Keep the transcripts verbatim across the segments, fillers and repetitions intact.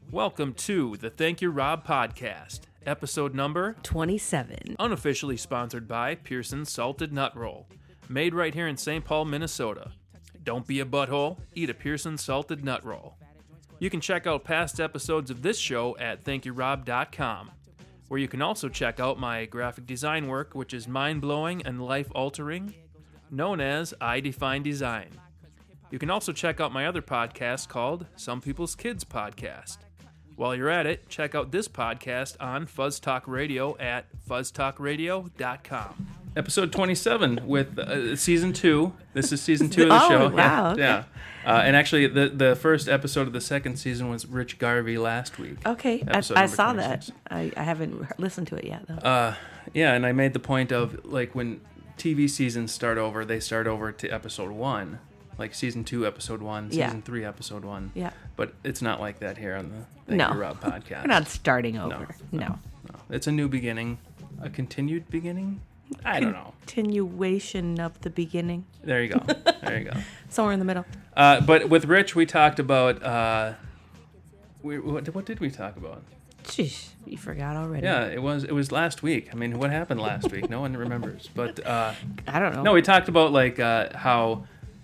Welcome to the Thank You Rob podcast, episode number twenty-seven. Unofficially sponsored by Pearson's Salted Nut Roll, made right here in Saint Paul, Minnesota. Don't be a butthole, eat a Pearson's Salted Nut Roll. You can check out past episodes of this show at thank you rob dot com, where you can also check out my graphic design work, which is mind-blowing and life-altering, known as I Define Design. You can also check out my other podcast called Some People's Kids Podcast. While you're at it, check out this podcast on Fuzz Talk Radio at fuzz talk radio dot com. Episode twenty-seven with uh, season two. This is season two of the oh, show. Wow, yeah, okay. yeah. Uh, and actually, the the first episode of the second season was Rich Garvey last week. Okay, I, I saw that. I, I haven't listened to it yet, though. Uh, yeah, and I made the point of, like, when T V seasons start over, they start over to episode one. Like season two, episode one, season yeah. three, episode one. Yeah. But it's not like that here on the Thank no. You Rob podcast. We're not starting over. No, no. No. no. It's a new beginning. A continued beginning? I don't know. Continuation of the beginning. There you go. There you go. Somewhere in the middle. Uh, but with Rich, we talked about... Uh, we, what, what did we talk about? Jeez, you forgot already. Yeah, it was it was last week. I mean, what happened last week? No one remembers. But uh, I don't know. No, we talked about like uh, how...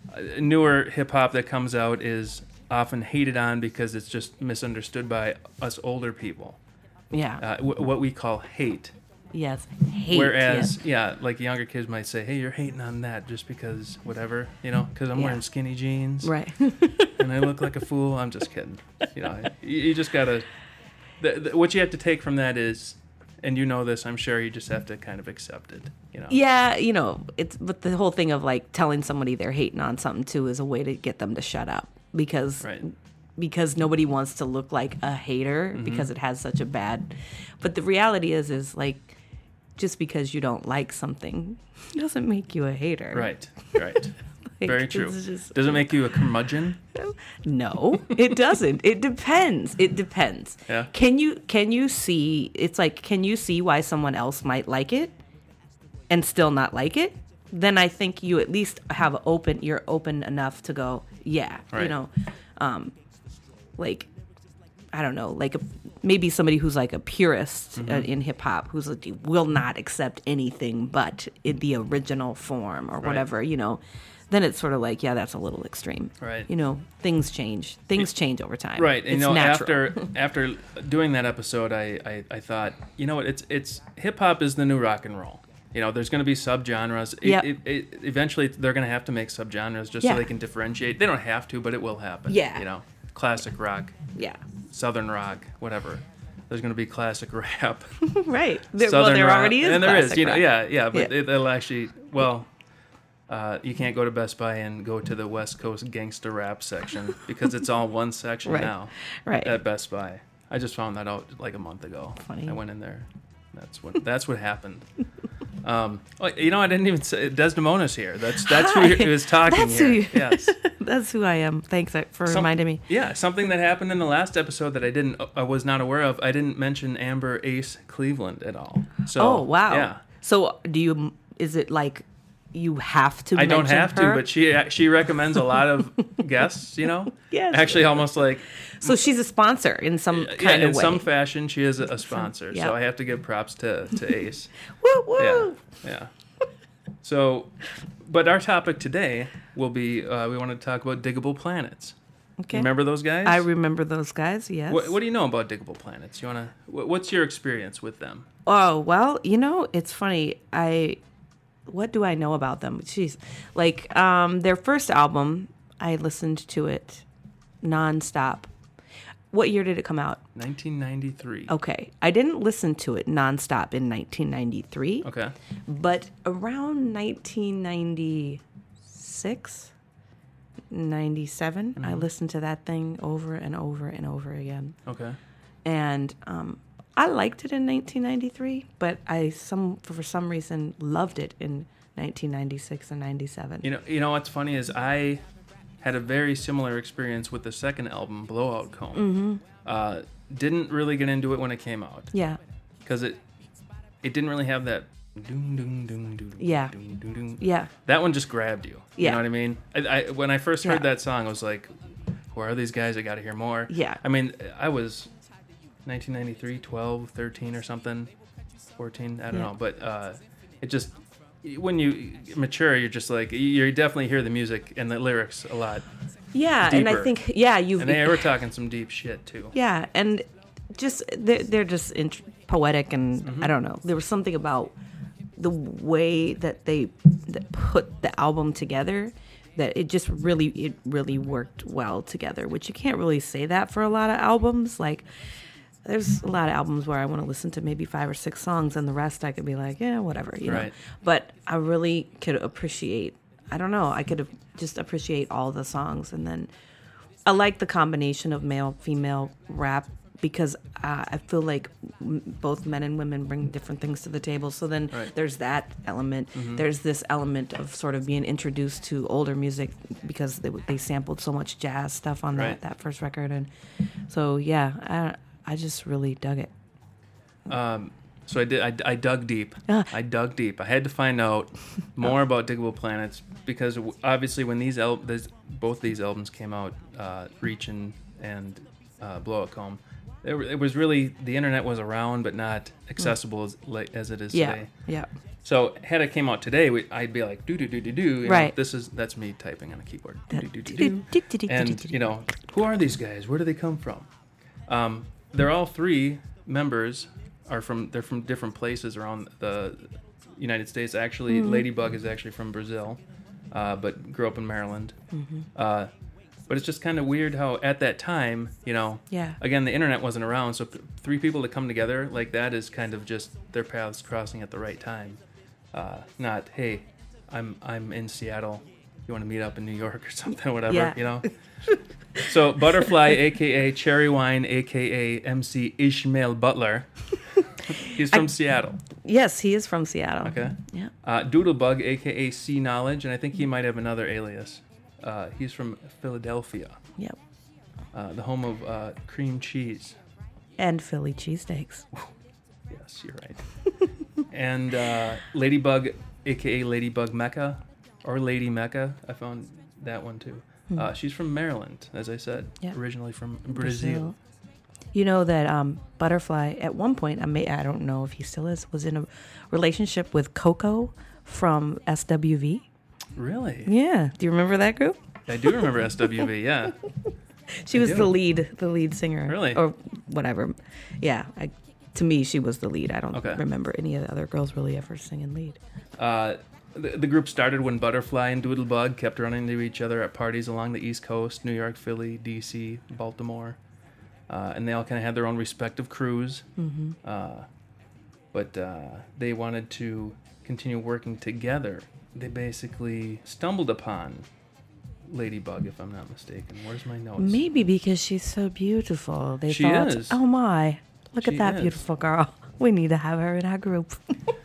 newer hip-hop that comes out is often hated on because it's just misunderstood by us older people. Yeah. Uh, w- what we call hate. Yes, hate. Whereas, yeah. yeah, like younger kids might say, hey, you're hating on that just because whatever, you know, because I'm yeah. wearing skinny jeans. Right. And I look like a fool. I'm just kidding. You know, you, you just got to... The, the, what you have to take from that is... And you know this, I'm sure you just have to kind of accept it, you know. Yeah, you know, it's but the whole thing of like telling somebody they're hating on something too is a way to get them to shut up because right. because nobody wants to look like a hater mm-hmm. because it has such a bad. But the reality is, is like just because you don't like something doesn't make you a hater. Right, right. Like, very true. Just, Does it make you a curmudgeon? No, it doesn't. It depends. It depends. Yeah. Can you can you see? It's like, can you see why someone else might like it and still not like it? Then I think you at least have open. You're open enough to go, yeah. Right. You know, um, like I don't know, like a, maybe somebody who's like a purist mm-hmm. uh, in hip hop who's like, will not accept anything but in the original form or right. whatever. You know. Then it's sort of like, yeah, that's a little extreme. Right. You know, things change. Things change over time. Right. And, it's you know, natural. after after doing that episode, I, I, I thought, you know what, it's it's hip hop is the new rock and roll. You know, there's going to be subgenres. It, yep. it, it, eventually, they're going to have to make subgenres just yeah. so they can differentiate. They don't have to, but it will happen. Yeah. You know, classic rock. Yeah. Southern rock, whatever. There's going to be classic rap. Right. There, Southern well, there rap, already is and there is. classic You know, rap. yeah, yeah, but yeah. It, it'll actually well. Uh, you can't go to Best Buy and go to the West Coast gangster rap section because it's all one section right. now right. at Best Buy. I just found that out like a month ago. Funny. I went in there. That's what that's what happened. Um, oh, you know, I didn't even say Desdemona's here. That's that's Hi. who is talking that's here. Who you, yes, that's who I am. Thanks for Some, reminding me. Yeah, something that happened in the last episode that I didn't, I was not aware of. I didn't mention Amber Ace Cleveland at all. So, oh wow. Yeah. So do you? Is it like? You have to. I don't have her? to, but she she recommends a lot of guests. You know, yes. Actually, almost like. So she's a sponsor in some yeah, kind in of way. some fashion, she is a sponsor. Yep. So I have to give props to to Ace. woo woo. Yeah, yeah. So, but our topic today will be uh, we want to talk about Diggable Planets. Okay. Remember those guys? I remember those guys. Yes. What, what do you know about Diggable Planets? You wanna? What's your experience with them? Oh well, you know it's funny. I. What do I know about them? Jeez. Like, um, their first album, I listened to it nonstop. What year did it come out? nineteen ninety-three. Okay. I didn't listen to it nonstop in nineteen ninety-three. Okay. But around nineteen ninety-six, ninety-seven, mm-hmm. I listened to that thing over and over and over again. Okay. And, um, I liked it in nineteen ninety-three, but I some for some reason loved it in nineteen ninety-six and ninety-seven. You know, you know what's funny is I had a very similar experience with the second album, Blowout Comb. Mm-hmm. Uh, didn't really get into it when it came out. Yeah. Because it it didn't really have that. Doom, doom, doom, doom, yeah. Doom, doom, doom. Yeah. That one just grabbed you. Yeah. You know what I mean? I, I when I first heard yeah. that song, I was like, who are these guys? I got to hear more. Yeah. I mean, I was nineteen ninety-three, twelve, thirteen or something, fourteen, I don't Yeah. know. But uh, it just, when you mature, you're just like, you definitely hear the music and the lyrics a lot. Yeah, and I Deeper. think yeah, you And they were talking some deep shit too. yeah, and just they're, they're just int- poetic, and Mm-hmm. I don't know. There was something about the way that they that put the album together that it just really it really worked well together. Which you can't really say that for a lot of albums. Like there's a lot of albums where I want to listen to maybe five or six songs, and the rest I could be like, yeah, whatever, you know. Right. But I really could appreciate. I don't know. I could just appreciate all the songs, and then I like the combination of male female rap because uh, I feel like m- both men and women bring different things to the table. So then Right. there's that element. Mm-hmm. There's this element of sort of being introduced to older music because they they sampled so much jazz stuff on Right. that, that first record, and so yeah, I I just really dug it. Um, so I did. I, I dug deep. Ah. I dug deep. I had to find out more about Diggable Planets because w- obviously when these al- this, both these albums came out, uh, Reach and, and uh, Blow It Comb, it, w- it was really the internet was around but not accessible as like as it is Yeah, today. yeah, So had it came out today, we, I'd be like do do do do do. you know, Right. This is that's me typing on a keyboard. That- Do, do, do, do, do. And you know, who are these guys? Where do they come from? Um, they're all three members are from they're from different places around the United States. Actually, Mm-hmm. Ladybug is actually from Brazil, uh, but grew up in Maryland. Mm-hmm. Uh, but it's just kind of weird how at that time, you know, Yeah. again the internet wasn't around, so p- three people to come together like that is kind of just their paths crossing at the right time. Uh, not hey, I'm I'm in Seattle. You want to meet up in New York or something, whatever, Yeah. you know. So Butterfly, aka Cherry Wine, aka M C Ishmael Butler, he's from I- Seattle. Yes, he is from Seattle. Okay. Yeah. Uh, Doodlebug, aka C Knowledge, and I think he might have another alias. Uh, he's from Philadelphia, Yep. uh, the home of uh, cream cheese. And Philly cheesesteaks. Yes, you're right. And uh, Ladybug, aka Ladybug Mecca, or Lady Mecca. I found that one too. Uh, she's from Maryland, as I said, Yeah. originally from Brazil. You know that um, Butterfly, at one point, I may I don't know if he still is, was in a relationship with Coco from S W V. Really? Yeah. Do you remember that group? I do remember S W V, yeah. She I was do. the lead, the lead singer. Really? Or whatever. Yeah. I, to me, she was the lead. I don't Okay. remember any of the other girls really ever singing lead. Uh, the, the group started when Butterfly and Doodlebug kept running into each other at parties along the East Coast, New York, Philly, D C, Baltimore. Uh, and they all kind of had their own respective crews. Mm-hmm. Uh, but uh, they wanted to continue working together. They basically stumbled upon Ladybug, if I'm not mistaken. Where's my notes? Maybe because she's so beautiful. They She thought, is. oh my, look She at that is. beautiful girl. We need to have her in our group.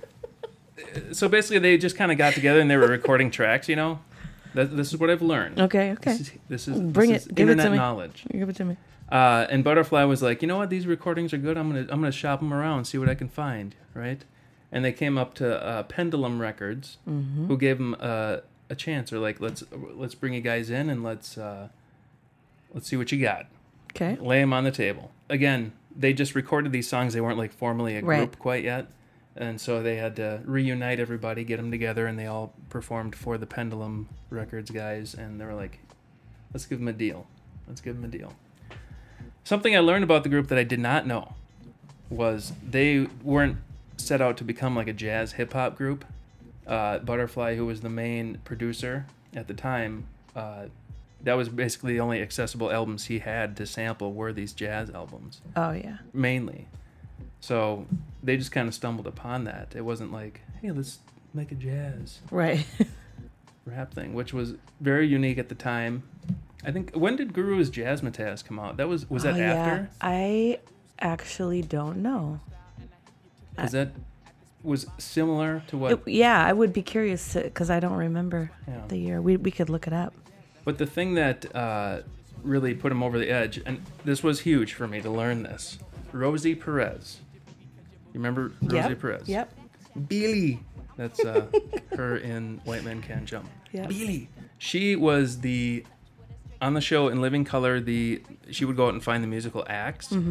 So basically, they just kind of got together and they were recording tracks, you know? That, this is what I've learned. Okay, okay. This is, this is, Bring this it. is Give it internet to me. knowledge. Give it to me. Uh, and Butterfly was like, you know what, these recordings are good. I'm gonna I'm gonna shop them around, see what I can find, right? And they came up to uh, Pendulum Records, Mm-hmm. who gave them uh, a chance. Or like, let's let's bring you guys in and let's uh, let's see what you got. Okay. Lay them on the table. Again, they just recorded these songs. They weren't like formally a group Right. quite yet, and so they had to reunite everybody, get them together, and they all performed for the Pendulum Records guys. And they were like, let's give them a deal. Let's give them a deal. Something I learned about the group that I did not know was they weren't set out to become like a jazz hip hop group. Uh, Butterfly, who was the main producer at the time, uh, that was basically the only accessible albums he had to sample were these jazz albums, Oh yeah. mainly. So they just kind of stumbled upon that. It wasn't like, hey, let's make a jazz Right. rap thing, which was very unique at the time. I think, when did Guru's Jazzmatazz come out? That was was that Oh, yeah. after? I actually don't know. Is that was similar to what? It- yeah, I would be curious because I don't remember Yeah. the year. We we could look it up. But the thing that uh, really put him over the edge, and this was huge for me to learn this, Rosie Perez. You remember Rosie Yep. Perez? Yep. Billy. That's uh, her in White Men Can't Jump. Yep. Billy. She was the on the show in Living Color. The she would go out and find the musical acts, Mm-hmm.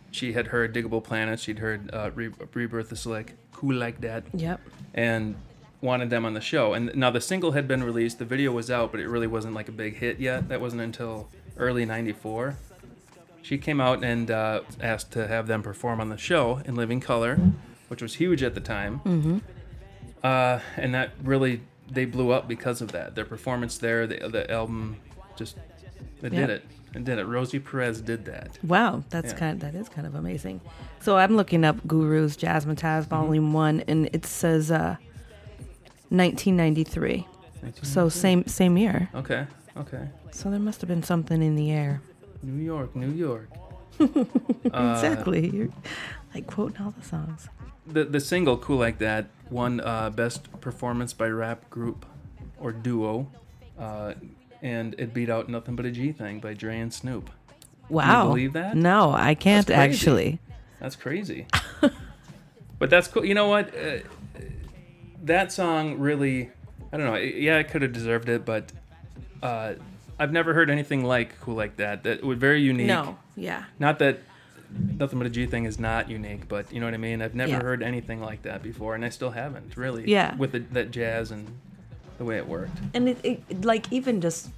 she had heard Diggable Planets, she'd heard uh, Re- Rebirth is Slick, Cool Like That, Yep. and wanted them on the show. And now the single had been released, the video was out, but it really wasn't like a big hit yet. That wasn't until early ninety-four. She came out and uh, asked to have them perform on the show in living color, which was huge at the time. Mm-hmm. Uh, and that really, they blew up because of that. Their performance there, the, the album, just, it Yeah. did it. It did it. Rosie Perez did that. Wow, that's Yeah. kind that is kind of amazing. So I'm looking up Guru's Jazzmatazz Volume Mm-hmm. One, and it says uh, nineteen ninety-three. So same same year. Okay, okay. So there must have been something in the air. New York, New York. Exactly. You're like quoting all the songs. The the single "Cool Like That" won uh, Best Performance by Rap Group or Duo, uh, and it beat out "Nothing But a G Thing" by Dre and Snoop. Wow. Can you believe that? No, I can't That's crazy. actually. That's crazy. But that's cool. You know what? Uh, that song really, I don't know. Yeah, it could have deserved it, but uh, I've never heard anything like "Cool Like That." That was very unique. No. Yeah. Not that "Nothing But a G Thing" is not unique, but you know what I mean? I've never Yeah. heard anything like that before, and I still haven't, really. Yeah. With the, that jazz and the way it worked. And it, it like even just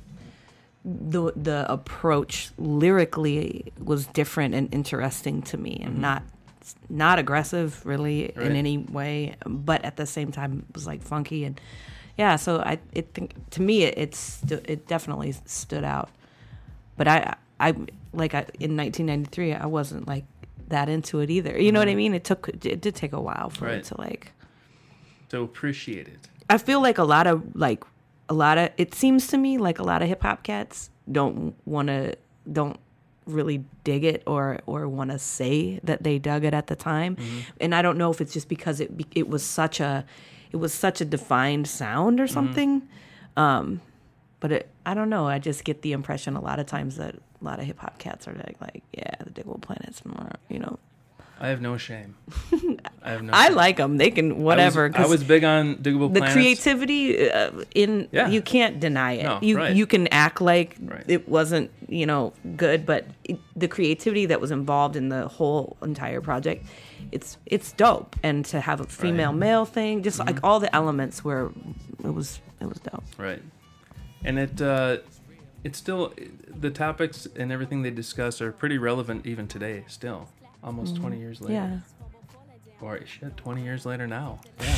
the the approach lyrically was different and interesting to me, and Mhm. not not aggressive really Right. in any way, but at the same time was like funky. And yeah, so I it think to me it it's stu- it definitely stood out. But I I like I, in nineteen ninety-three I wasn't like that into it either. You know what I mean? It took it did take a while for Right. it to like. So appreciate it. I feel like a lot of like a lot of it seems to me like a lot of hip hop cats don't want to don't really dig it or or want to say that they dug it at the time. Mm-hmm. And I don't know if it's just because it be- it was such a it was such a defined sound or something. Um but it, I don't know. I just get the impression a lot of times that a lot of hip hop cats are like, like, yeah, the Diggable Planets, more, you know. I have no shame. I have no I shame. like them. They can whatever. I was, 'cause I was big on Diggable the Planets. creativity uh, in Yeah. you can't deny it. No, you right. you can act like Right. it wasn't, you know, good, but it, the creativity that was involved in the whole entire project, it's it's dope. And to have a female Right. male thing, just Mhm. like all the elements were, it was it was dope. Right. And it uh, it's still, the topics and everything they discuss are pretty relevant even today, still. Almost twenty years later. Yeah. Or shit, twenty years later now. Yeah.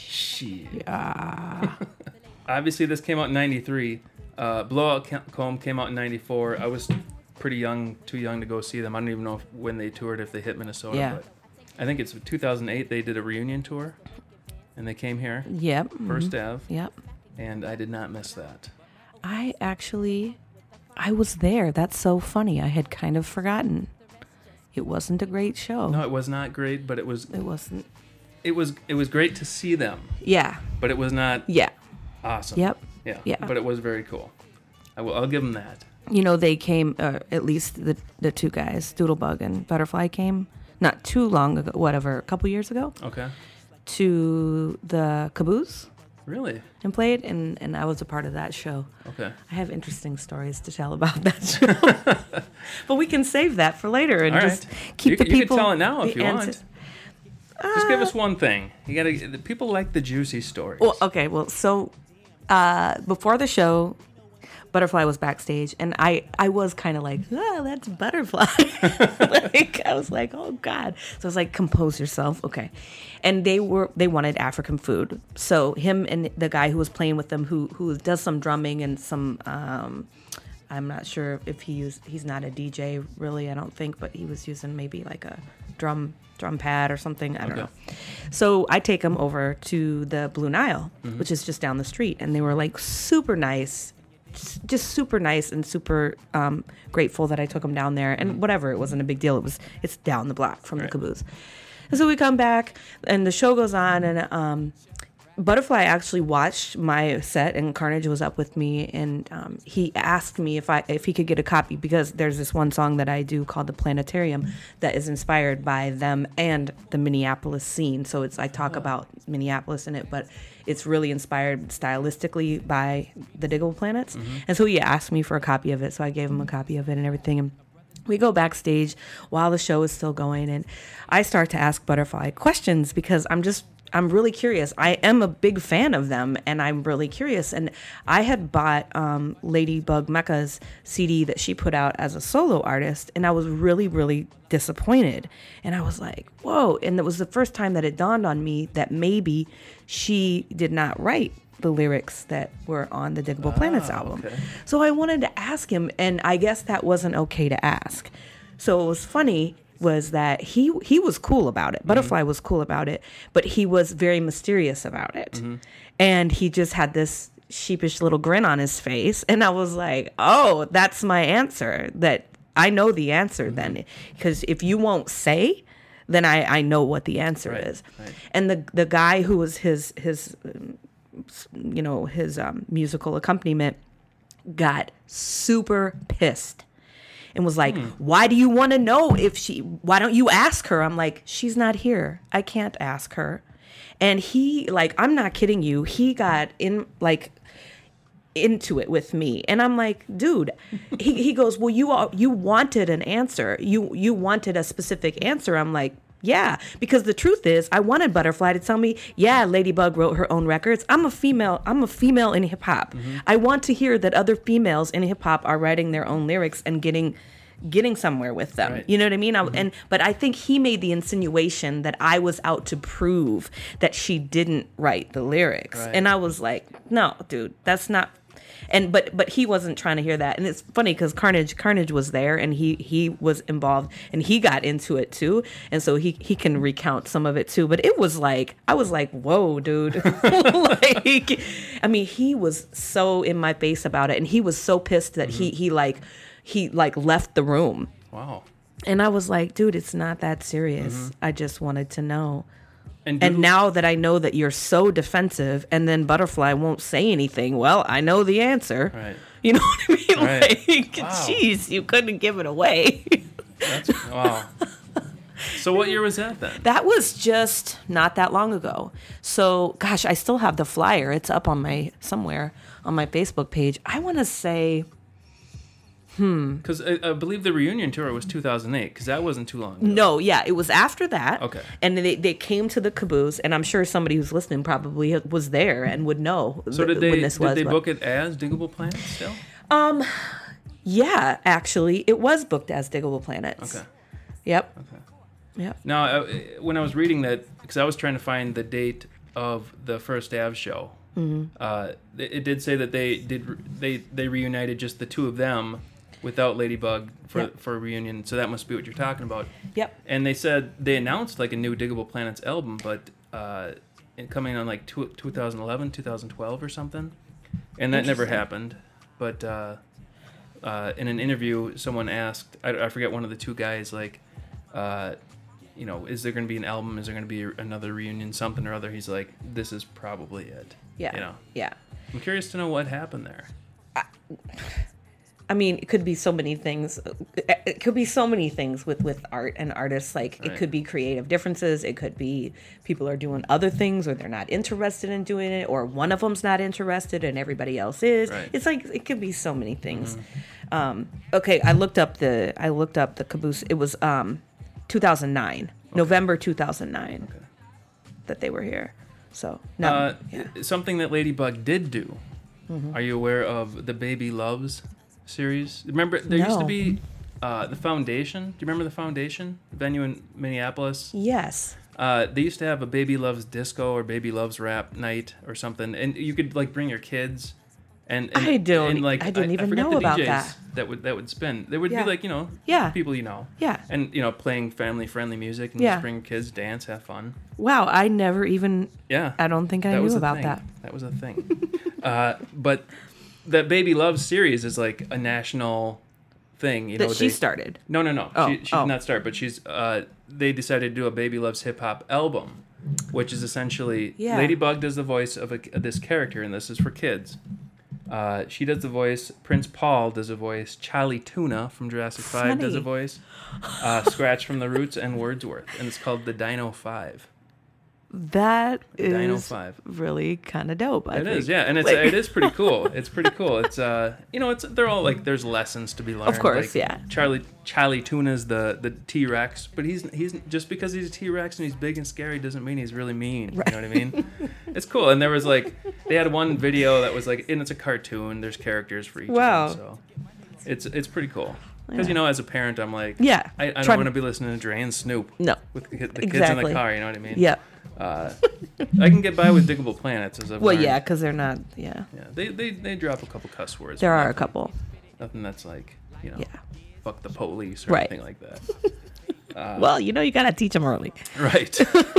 Shit. Yeah. Obviously, this came out in ninety-three. Uh, Blowout Ca- Comb came out in ninety-four. I was pretty young, too young to go see them. I don't even know if, when they toured, if they hit Minnesota. Yeah. But I think it's two thousand eight they did a reunion tour. And they came here, Yep. First mhm, Ave. Yep. And I did not miss that. I actually I was there. That's so funny. I had kind of forgotten. It wasn't a great show. No, it was not great, but it was It wasn't. it was it was great to see them. Yeah. But it was not Yeah. awesome. Yep. Yeah. Yeah. But it was very cool. I will, I'll give them that. You know, they came, uh, at least the the two guys, Doodlebug and Butterfly, came not too long ago, whatever, a couple years ago, Okay. to the Caboose Really? and played, and, and I was a part of that show. Okay. I have interesting stories to tell about that show, but we can save that for later and All just right. keep you, the can- you people. can tell it now if the you anti- want. Just give us one thing. You gotta. The people like the juicy stories. Well, okay, well, so uh, before the show, Butterfly was backstage, and I, I was kind of like, oh, that's Butterfly. Like, I was like, oh God. So I was like, compose yourself, okay. And they were they wanted African food. So him and the guy who was playing with them, who who does some drumming and some, um, I'm not sure if he used, he's not a D J really, I don't think, but he was using maybe like a drum drum pad or something. I don't Okay. know. So I take them over to the Blue Nile, Mm-hmm. which is just down the street, and they were like super nice. Just super nice and super um, grateful that I took them down there, and whatever, it wasn't a big deal. It was it's down the block from Right. the Caboose, and so we come back and the show goes on, and um, Butterfly actually watched my set, and Carnage was up with me, and um, he asked me if I if he could get a copy, because there's this one song that I do called The Planetarium that is inspired by them and the Minneapolis scene. So it's I talk about Minneapolis in it, but it's really inspired stylistically by the Diggable Planets. And so he asked me for a copy of it, so I gave him a copy of it and everything. And We go backstage while the show is still going, and I start to ask Butterfly questions because I'm just, I'm really curious. I am a big fan of them, and I'm really curious. And I had bought um, Ladybug Mecca's C D that she put out as a solo artist, and I was really, really disappointed. And I was like, whoa. And it was the first time that it dawned on me that maybe she did not write the lyrics that were on the Diggable Planets Ah, album. okay. So I wanted to ask him, and I guess that wasn't okay to ask. So it was funny was that he he was cool about it. Butterfly was cool about it, but he was very mysterious about it. Mm-hmm. And he just had this sheepish little grin on his face. And I was like, oh, that's my answer. That I know the answer Mm-hmm. then. Because if you won't say, then I, I know what the answer Right, is. right. And the the guy who was his his um, you know, his um, musical accompaniment got super pissed and was like, why do you want to know if she, why don't you ask her? I'm like, she's not here. I can't ask her. And he, like, I'm not kidding you. He got in, like, into it with me. And I'm like, dude, he, he goes, well, you all, you wanted an answer. You, you wanted a specific answer. I'm like, yeah, because the truth is, I wanted Butterfly to tell me, yeah, Ladybug wrote her own records. I'm a female. I'm a female in hip hop. Mm-hmm. I want to hear that other females in hip hop are writing their own lyrics and getting, getting somewhere with them. Right. You know what I mean? I, and but I think he made the insinuation that I was out to prove that she didn't write the lyrics, Right. and I was like, no, dude, that's not. And but but he wasn't trying to hear that, and it's funny because Carnage Carnage was there, and he he was involved, and he got into it too, and so he he can recount some of it too. But it was like I was like, whoa, dude, like I mean, he was so in my face about it, and he was so pissed that he he like he like left the room, Wow. and I was like, dude, it's not that serious. I just wanted to know. And, And do- now that I know that you're so defensive, and then Butterfly won't say anything, well, I know the answer. Right. You know what I mean? Right. Like, Wow. jeez, you couldn't give it away. That's, wow. So what year was that then? That was just not that long ago. So, gosh, I still have the flyer. It's up on my somewhere on my Facebook page. I want to say, Because I, I believe the reunion tour was two thousand eight, because that wasn't too long ago. no, yeah, it was after that. Okay. And they, they came to the caboose, and I'm sure somebody who's listening probably was there and would know So th- did they when this did was. they but- book it as Diggable Planets still? Um, yeah, actually, it was booked as Diggable Planets. Okay. Yep. Okay. Yep. Now, uh, when I was reading that, because I was trying to find the date of the first Ave show, Mm-hmm. uh, it, it did say that they did re- they they reunited just the two of them without Ladybug for Yep. for a reunion. So that must be what you're talking about. Yep. And they said they announced like a new Diggable Planets album, but uh, it coming on like two, twenty eleven, twenty twelve or something, and that never Interesting. happened. But uh, uh, in an interview, someone asked, I, I forget one of the two guys, like, uh, you know, is there going to be an album? Is there going to be another reunion, something or other? He's like, this is probably it. Yeah. You know, Yeah. I'm curious to know what happened there. I mean, it could be so many things. It could be so many things with, with art and artists. Like, it Right. could be creative differences. It could be people are doing other things, or they're not interested in doing it, or one of them's not interested and everybody else is. Right. It's like it could be so many things. Um, okay, I looked up the I looked up the caboose. It was um, two thousand nine, November two thousand nine, Okay. that they were here. So no, Uh, yeah. Something that Ladybug did do. Mm-hmm. Are you aware of the Baby Loves series? Remember, there used to No. be uh, the Foundation. Do you remember the Foundation venue in Minneapolis? Yes. Uh, they used to have a Baby Loves disco or Baby Loves rap night or something, and you could like bring your kids. And, and I don't- And, like, I didn't even forget know the about D Js that. That would that would spin. There would Yeah. be like you know Yeah. people you know. Yeah. And you know playing family friendly music and Yeah. just bring your kids, dance, have fun. Wow, I never even. Yeah. I don't think I That was knew a about thing. that. That was a thing. uh, but that Baby Loves series is like a national thing. You That know, she they- started. No, no, no. Oh, she she oh. did not start, but she's. Uh, they decided to do a Baby Loves hip hop album, which is essentially Yeah. Ladybug does the voice of a, this character, and this is for kids. Uh, she does the voice. Prince Paul does a voice. Charlie Tuna from Jurassic Five does a Funny. voice. Uh, Scratch from the Roots and Wordsworth, and it's called the Dino Five. That Dino is five. really kind of dope. I It think. is, yeah, and it's Like- it is pretty cool. It's pretty cool. It's uh, you know, it's they're all like there's lessons to be learned. Of course, like, yeah. Charlie Charlie Tuna's the the T Rex, but he's he's just because he's a T Rex and he's big and scary doesn't mean he's really mean. Right. You know what I mean? It's cool. And there was like they had one video that was like, and it's a cartoon. There's characters for each. Wow. Of them, so it's it's pretty cool. Because Yeah. you know, as a parent, I'm like, Yeah. I, I don't Try want to to- be listening to Dre and Snoop. No. With the, the kids in Exactly. the car. You know what I mean? Yep. Uh, I can get by with Diggable Planets as I've Well, learned. yeah, because they're not. Yeah. Yeah, they, they they drop a couple cuss words. There but are a nothing- couple. Nothing that's like, you know, Yeah. fuck the police or Right. anything like that. Uh, Well, you know, you gotta teach them early. right.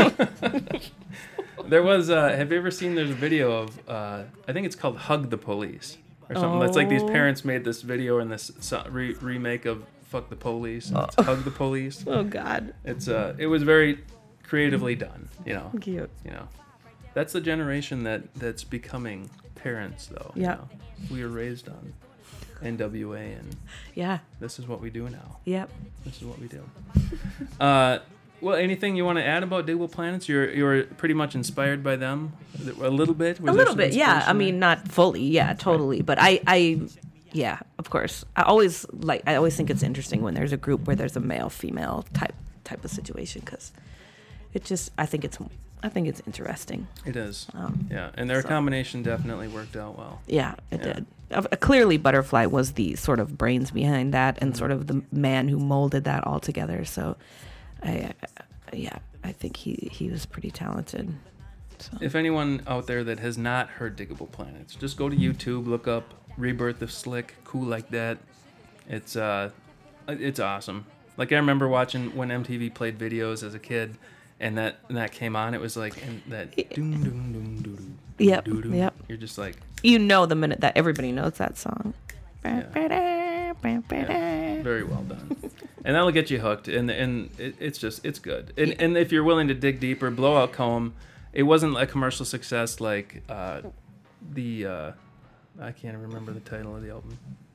There was, uh, have you ever seen, there's a video of, uh, I think it's called Hug the Police or something. It's like these Oh. parents made this video in this so- re- remake of Fuck the Police. And it's Hug the Police. Oh God. It's, uh, it was very creatively done, you know. Cute. You know, that's the generation that that's becoming parents, though. you Yeah. know. We were raised on N W A, and Yeah. this is what we do now. Yep. This is what we do. Uh, well, anything you want to add about Diggable Planets? You're you're pretty much inspired by them a little bit. Was A there little some bit, yeah. I inspiration mean, not fully, yeah, totally. But I, I, yeah, of course. I always like. I always think it's interesting when there's a group where there's a male female type type of situation because it just. I think it's. I think it's interesting. there? It is. Um, Yeah, and their so- combination definitely worked out well. Yeah, it Yeah. did. Uh, clearly, Butterfly was the sort of brains behind that, and sort of the man who molded that all together. So, I, uh, yeah, I think he he was pretty talented. So. If anyone out there that has not heard Diggable Planets, just go to YouTube, look up Rebirth of Slick, Cool Like That. It's uh, it's awesome. Like I remember watching when M T V played videos as a kid, and that and that came on. It was like and that. Doom, doom, doom, doom, doom, Yep, doom, doom. yep. You're just like. You know the minute that everybody knows that song. Yeah. Yeah, very well done, and that'll get you hooked. And and it, it's just it's good. And and if you're willing to dig deeper, Blowout Comb, it wasn't a commercial success like uh, the uh, I can't remember the title of the album.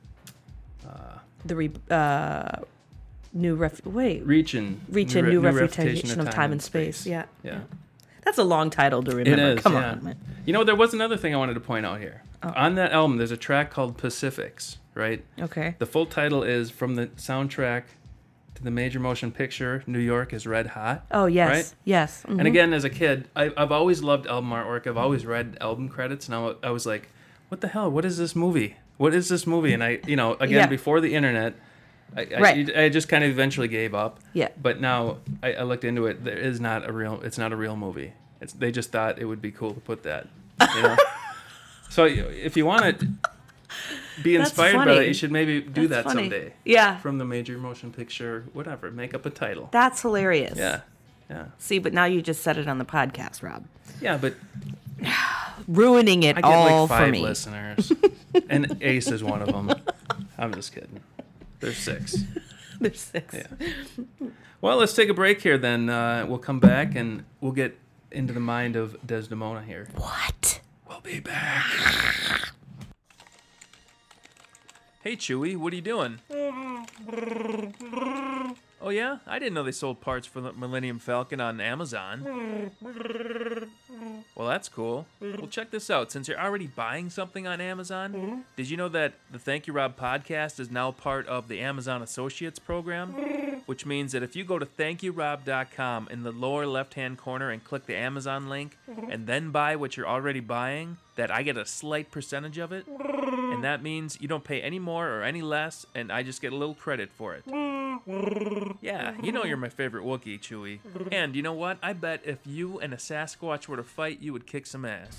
Uh, The re, uh, new ref. Wait, Reaching, reach a Re- new, refutation of time and space. space. Yeah, Yeah. that's a long title to It remember. is. Come yeah. on, man. You know, there was another thing I wanted to point out here. Oh. On that album, there's a track called Pacifics, right? Okay. The full title is From the Soundtrack to the Major Motion Picture, New York is Red Hot. Oh yes, Right? yes. Mhm. And again, as a kid, I, I've always loved album artwork. I've always read album credits, and I, wa- I was like, what the hell? What is this movie? What is this movie? And I, you know, again, Yeah. before the internet, I, Right. I, I just kind of eventually gave up. Yeah. But now I, I looked into it. There is not a real, it's not a real movie. It's, they just thought it would be cool to put that, you know? So if you want to be That's inspired by funny. that, you should maybe do That's that funny. someday. Yeah, From the Major Motion Picture, whatever. Make up a title. that's hilarious. Yeah. Yeah. See, but now you just said it on the podcast, Rob. Yeah, but Ruining it I get all like for five me. listeners. And Ace is one of them. I'm just kidding. There's six. There's six. Yeah. Well, let's take a break here then. Uh, we'll come back and we'll get into the mind of Desdemona here. What? We'll be back. Hey, Chewie, what are you doing? Oh, yeah? I didn't know they sold parts for the Millennium Falcon on Amazon. Well, that's cool. Well, check this out. Since you're already buying something on Amazon, did you know that the Thank You Rob podcast is now part of the Amazon Associates program? Which means that if you go to thank you rob dot com in the lower left-hand corner and click the Amazon link, and then buy what you're already buying, that I get a slight percentage of it. And that means you don't pay any more or any less, and I just get a little credit for it. Yeah, you know you're my favorite Wookiee, Chewie. And you know what? I bet if you and a Sasquatch were to fight, you would kick some ass.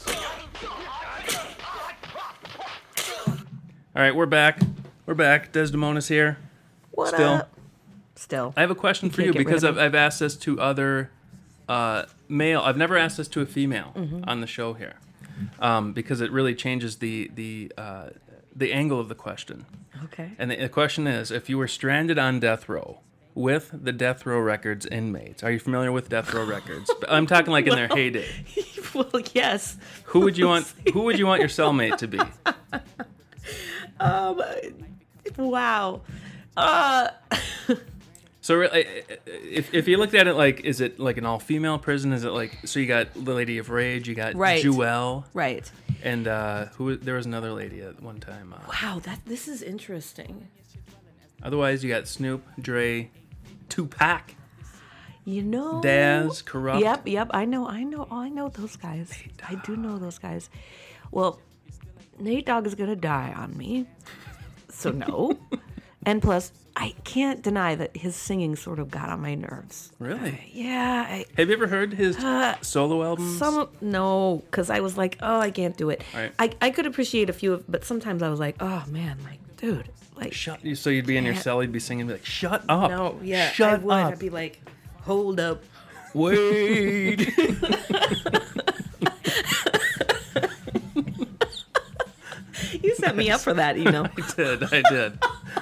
All right, we're back. We're back. Desdemona's here. What Still. up? Still. I have a question for can't you get rid because of I've, I've asked this to other uh, male. I've never asked this to a female Mm-hmm. on the show here um, because it really changes the the uh, the angle of the question. Okay. And the, the question is, if you were stranded on death row with the Death Row Records inmates, are you familiar with Death Row Records? I'm talking like in their heyday. Well, yes. Who would you want? Who would you want your cellmate to be? Um. Wow. Uh. So if if you looked at it like, is it like an all-female prison? Is it like, so you got the Lady of Rage, you got Right. Jewel, Right. and uh, who there was another lady at one time. Uh, Wow, that this is interesting. otherwise, you got Snoop, Dre, Tupac, You know, Daz, Corrupt. Yep, yep. I know, I know, I know those guys. I do know those guys. Well, Nate Dogg is gonna die on me, so no. And plus, I can't deny that his singing sort of got on my nerves. Really? Uh, yeah. I, Have you ever heard his Uh, solo albums? some no, because I was like, oh, I can't do it. Right. I I could appreciate a few, of, but sometimes I was like, oh man, like, dude, like, Shut. So you'd be in your Can't- cell, you'd be singing, be like, "Shut up." no, yeah, Shut I would. up. I'd be like, hold up. Wait. You set me up for that email. I did. I did.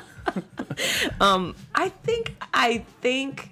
I think I think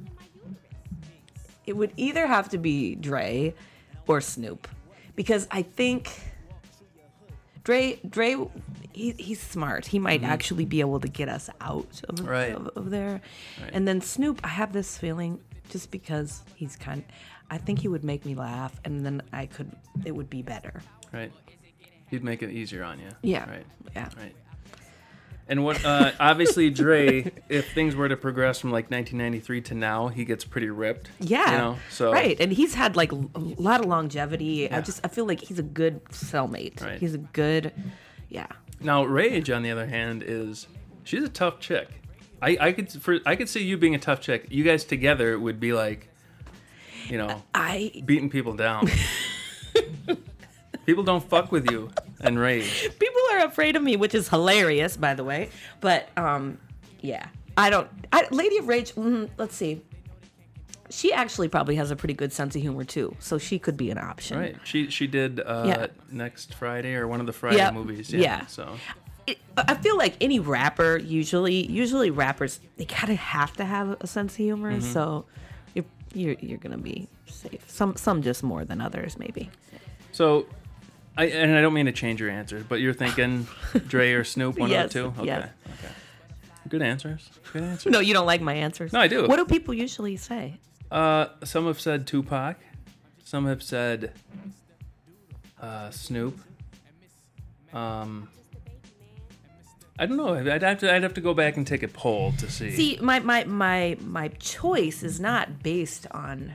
it would either have to be Dre or Snoop, because I think Dre Dre he, he's smart. He might actually be able to get us out of, Right. of, of there. Right. And then Snoop, I have this feeling just because he's kind. I think he would make me laugh, and then I could. It would be better. Right. He'd make it easier on you. Yeah. Right. Yeah. Right. And what? Uh, obviously, Dre. If things were to progress from like nineteen ninety-three to now, he gets pretty ripped. Yeah. You know. So. Right, and he's had like a lot of longevity. I Yeah. just I feel like he's a good cellmate. Right. He's a good, yeah. Now, Rage, on the other hand, is she's a tough chick. I, I could for I could see you being a tough chick. You guys together would be like, you know, I beating people down. People don't fuck with you and Rage. people are afraid of me, which is hilarious, by the way. But um, yeah, I don't. I, Lady of Rage. Mm, let's see. She actually probably has a pretty good sense of humor too, so she could be an option. Right. She she did uh, Yeah. Next Friday or one of the Friday Yep. movies. Yeah. Yeah. So. It, I feel like any rapper usually, usually rappers, they kind of have to have a sense of humor. Mm-hmm. So you're you're you're gonna be safe. Some some just more than others, maybe. So, I and I don't mean to change your answer, but you're thinking Dre or Snoop, one Yes, of the two. Okay. yes. Okay. Good answers. Good answers. No, you don't like my answers. No, I do. What do people usually say? Uh, some have said Tupac. Some have said uh, Snoop. Um, I don't know. I'd have to. I'd have to go back and take a poll to see. See, my my my my choice is not based on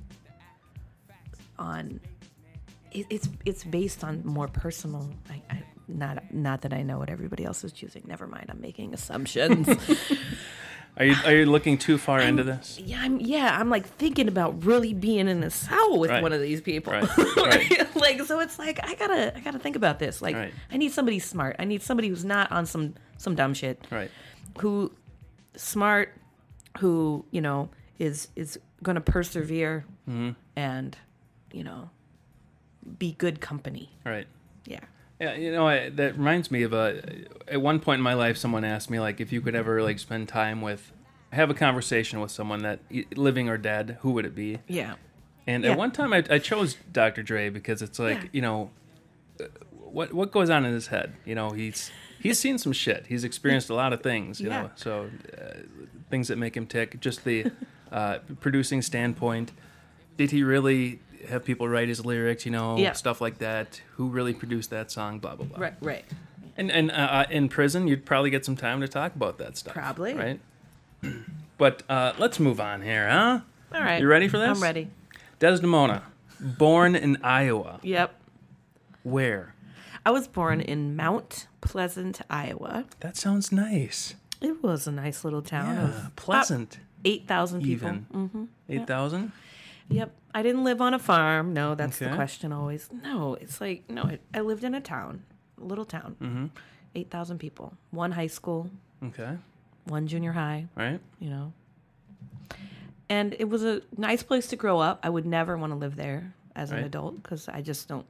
on. It, it's it's based on more personal. I, I not not that I know what everybody else is choosing. Never mind. I'm making assumptions. Are you are you looking too far into this? Yeah, I'm. Yeah, I'm like thinking about really being in a cell with Right. one of these people. Right, right. Like, so it's like I gotta, I gotta think about this. Like, Right. I need somebody smart. I need somebody who's not on some some dumb shit. Right. Who, smart, who you know is is gonna persevere Mm-hmm. and, you know, be good company. Right. Yeah. Yeah, you know, I, that reminds me of a. At one point in my life, someone asked me like, if you could ever like spend time with, have a conversation with someone that living or dead, who would it be? Yeah. And Yeah. at one time, I, I chose Doctor Dre because it's like, Yeah. you know, uh, what what goes on in his head? You know, he's he's seen some shit. He's experienced a lot of things. You Yeah. know, so uh, things that make him tick. Just the uh, producing standpoint. Did he really have people write his lyrics? You know, Yeah. stuff like that. Who really produced that song? Blah blah blah. Right. Right. And and uh, in prison, you'd probably get some time to talk about that stuff. Probably. Right. But uh, let's move on here, huh? All right. You ready for this? I'm ready. Desdemona, born in Iowa. Yep. Where? I was born in Mount Pleasant, Iowa. That sounds nice. It was a nice little town Yeah, of pleasant. eight thousand people. Even. Mm-hmm. Eight thousand. Yep. I didn't live on a farm. No, that's the Okay. question always. No, it's like, no, I, I lived in a town, a little town. Mm-hmm. eight thousand people. One high school, Okay. one junior high, Right. you know. And it was a nice place to grow up. I would never want to live there as an Right. adult because I just don't,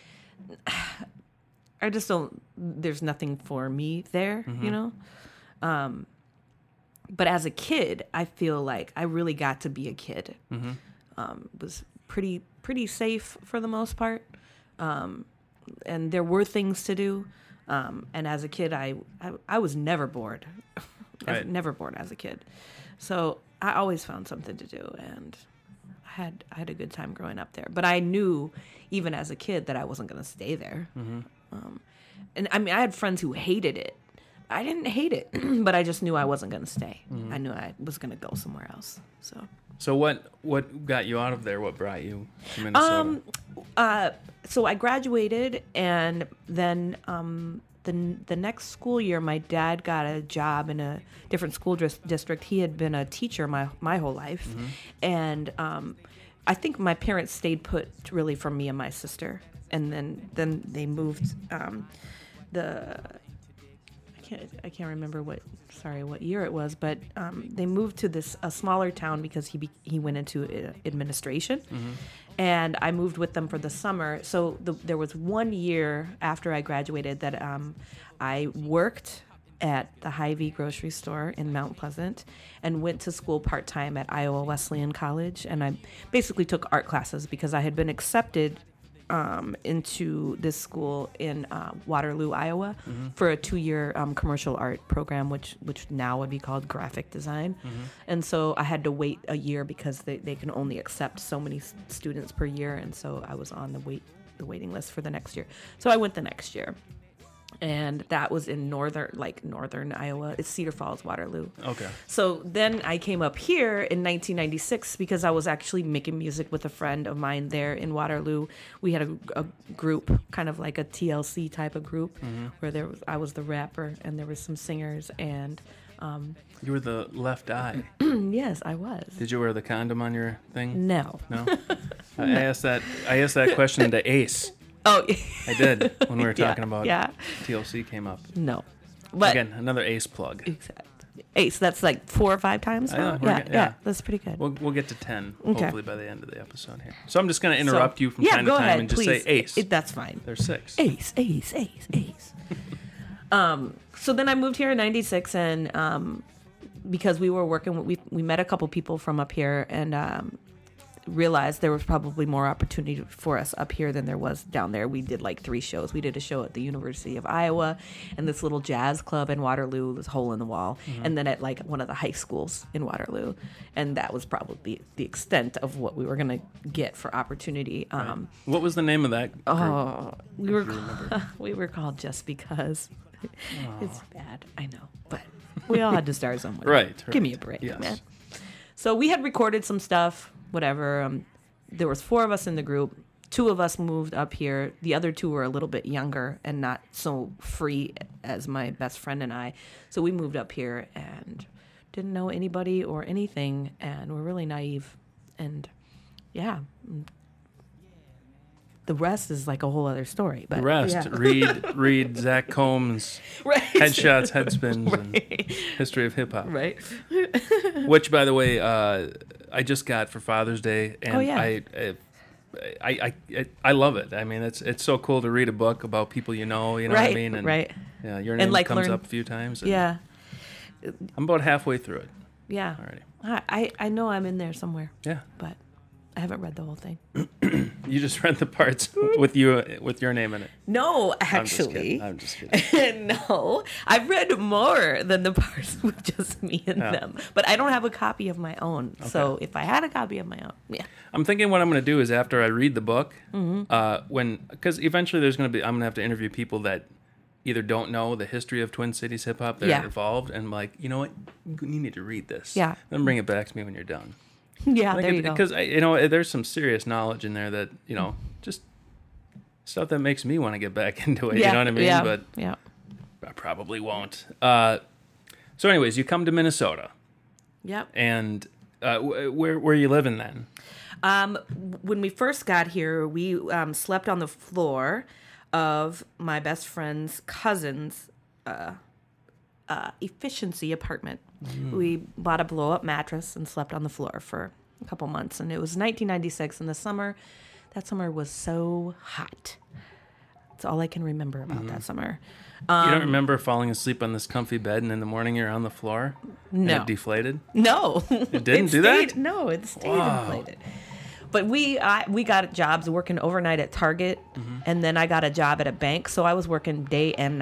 I just don't, there's nothing for me there, Mm-hmm. you know? Um, but as a kid, I feel like I really got to be a kid. Mm-hmm. Um, it was pretty, pretty safe for the most part. Um, and there were things to do. Um, and as a kid, I, I, I was never bored. I was Right. never bored as a kid. So I always found something to do, and I had I had a good time growing up there. But I knew, even as a kid, that I wasn't going to stay there. Mm-hmm. Um, and I mean, I had friends who hated it. I didn't hate it, but I just knew I wasn't going to stay. Mm-hmm. I knew I was going to go somewhere else. So. So what what got you out of there? What brought you to Minnesota? Um, uh, so I graduated, and then um, the the next school year, my dad got a job in a different school dis- district. He had been a teacher my my whole life, mm-hmm. and um, I think my parents stayed put really for me and my sister, and then then they moved. Um, the I can't I can't remember what. Sorry, what year it was, but um, they moved to this a smaller town because he be, he went into uh, administration, mm-hmm. and I moved with them for the summer. So the, there was one year after I graduated that um, I worked at the Hy-Vee grocery store in Mount Pleasant and went to school part-time at Iowa Wesleyan College, and I basically took art classes because I had been accepted Um, into this school in uh, Waterloo, Iowa, mm-hmm. for a two-year um, commercial art program, which which now would be called graphic design. Mm-hmm. And so I had to wait a year because they, they can only accept so many s- students per year, and so I was on the wait the waiting list for the next year. So I went the next year, and that was in northern like northern Iowa. It's Cedar Falls, Waterloo. Okay. So then I came up here in nineteen ninety-six because I was actually making music with a friend of mine there in Waterloo. We had a, a group, kind of like a T L C type of group, mm-hmm. where there was I was the rapper and there was some singers and. Um, you were the left eye. Yes, I was. Did you wear the condom on your thing? No. No. I no. asked that. I asked that question to Ace. Oh, I did when we were talking yeah, about yeah. T L C came up. No, but again, another Ace plug. Exactly. Ace. That's like four or five times now. I know, yeah, get, yeah, yeah, that's pretty good. We'll we'll get to ten okay. hopefully by the end of the episode here. So I'm just going to interrupt so, you from yeah, time to go time ahead, and just please. say Ace. It, that's fine. There's six. Ace, Ace, Ace, Ace. um. So then I moved here in ninety-six, and um, because we were working, we we met a couple people from up here, and um. realized there was probably more opportunity for us up here than there was down there. We did like three shows. We did a show at the University of Iowa and this little jazz club in Waterloo, this hole in the wall, mm-hmm. and then at like one of the high schools in Waterloo. And that was probably the extent of what we were going to get for opportunity. Um, right. What was the name of that group? Oh, we were, we were called Just Because. Oh. It's bad, I know, but we all had to start somewhere. Right, right. Give me a break, yes. man. So we had recorded some stuff. Whatever. Um, there was four of us in the group. Two of us moved up here. The other two were a little bit younger and not so free as my best friend and I. So we moved up here and didn't know anybody or anything, and we're really naive. And yeah, the rest is like a whole other story. But the rest, yeah. read read Zach Combs' right. Headshots, Headspins, right. and History of Hip Hop. Right. Which, by the way, uh, I just got for Father's Day, and oh, yeah. I, I, I, I, I love it. I mean, it's it's so cool to read a book about people you know. You know right, what I mean? And, right. Yeah, your name like comes learn, up a few times. And yeah. I'm about halfway through it. Yeah. Already. I I know I'm in there somewhere. Yeah. But I haven't read the whole thing. You just read the parts with you with your name in it. No, actually. I'm just kidding. I'm just kidding. No, I've read more than the parts with just me in yeah. them. But I don't have a copy of my own. Okay. So if I had a copy of my own, yeah. I'm thinking what I'm going to do is after I read the book, mm-hmm. uh, when because eventually there's going to be I'm going to have to interview people that either don't know the history of Twin Cities hip hop, they're yeah. involved, and I'm like, you know what, you need to read this. Yeah. Then bring it back to me when you're done. Yeah, there it, you go. Because you know, there's some serious knowledge in there that you know, just stuff that makes me want to get back into it. Yeah, you know what I mean? Yeah, but yeah. I probably won't. Uh, so, anyways, you come to Minnesota. Yep. And uh, where where are you living then? Um, when we first got here, we um, slept on the floor of my best friend's cousin's uh, uh, efficiency apartment. Mm. We bought a blow-up mattress and slept on the floor for a couple months. And it was nineteen ninety-six in the summer. That summer was so hot. That's all I can remember about mm-hmm. that summer. Um, you don't remember falling asleep on this comfy bed and in the morning you're on the floor? No. And it deflated? No. It didn't it do stayed, that? No, it stayed wow. inflated. But we I, we got jobs working overnight at Target, mm-hmm. and then I got a job at a bank. So I was working day and night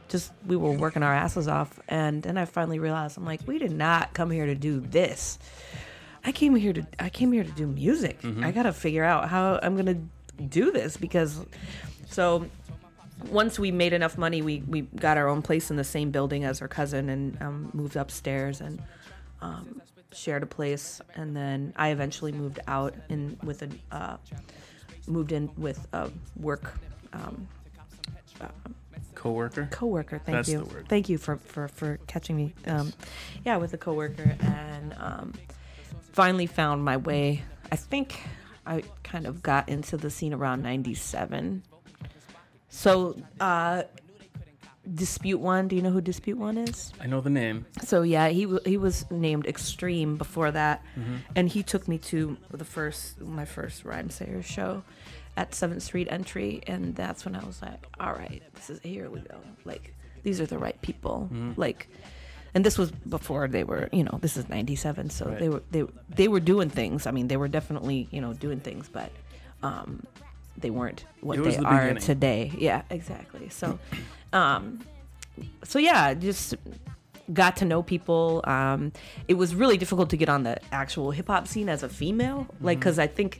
just we were working our asses off, and then I finally realized I'm like, we did not come here to do this. I came here to I came here to do music. Mm-hmm. I gotta figure out how I'm gonna do this because so once we made enough money, we we got our own place in the same building as our cousin and um, moved upstairs and um, shared a place, and then I eventually moved out in with a uh, moved in with a work. Um, uh, Coworker. Coworker. Thank That's you. the word. Thank you for, for, for catching me. Um, yeah, with a coworker, and um, finally found my way. I think I kind of got into the scene around ninety-seven. So, uh, Dispute One. Do you know who Dispute One is? I know the name. So yeah, he w- he was named Extreme before that, Mm-hmm. and he took me to the first my first Rhymesayers show at seventh Street Entry, and that's when I was like, all right, this is here we go. Like these are the right people. Mm-hmm. Like, and this was before they were, you know, this is ninety-seven, so Right. they were they they were doing things. I mean, they were definitely, you know, doing things, but um, they weren't what It was they the are beginning. today. Yeah, exactly. So, um, so yeah, just got to know people. Um, it was really difficult to get on the actual hip hop scene as a female, like, because I think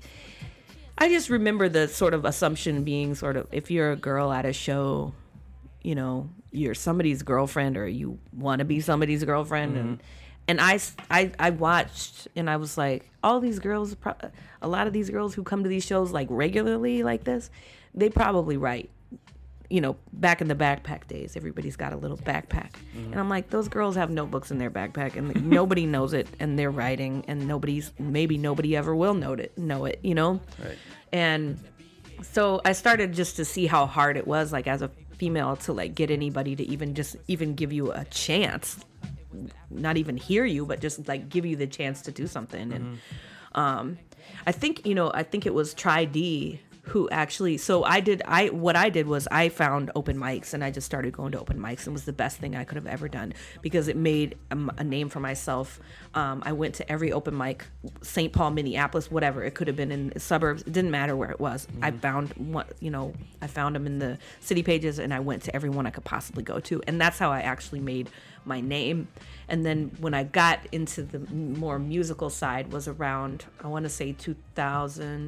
I just remember the sort of assumption being sort of if you're a girl at a show, you know, you're somebody's girlfriend or you want to be somebody's girlfriend. And and I, I, I watched and I was like, all these girls, pro- a lot of these girls who come to these shows like regularly like this, they probably write. You know, back in the backpack days, everybody's got a little backpack. Mm-hmm. And I'm like, those girls have notebooks in their backpack and nobody knows it and they're writing and nobody's, maybe nobody ever will know it, know it, you know? Right. And so I started just to see how hard it was, like as a female to like get anybody to even just even give you a chance, not even hear you, but just like give you the chance to do something. Mm-hmm. And um, I think, you know, I think it was Tri D who actually, so I did, I, what I did was I found open mics and I just started going to open mics and it was the best thing I could have ever done because it made a, a name for myself. Um, I went to every open mic, Saint Paul, Minneapolis, whatever. It could have been in the suburbs. It didn't matter where it was. Mm-hmm. I found one, you know, I found them in the city pages and I went to every one I could possibly go to. And that's how I actually made my name. And then when I got into the more musical side was around, I want to say two thousand,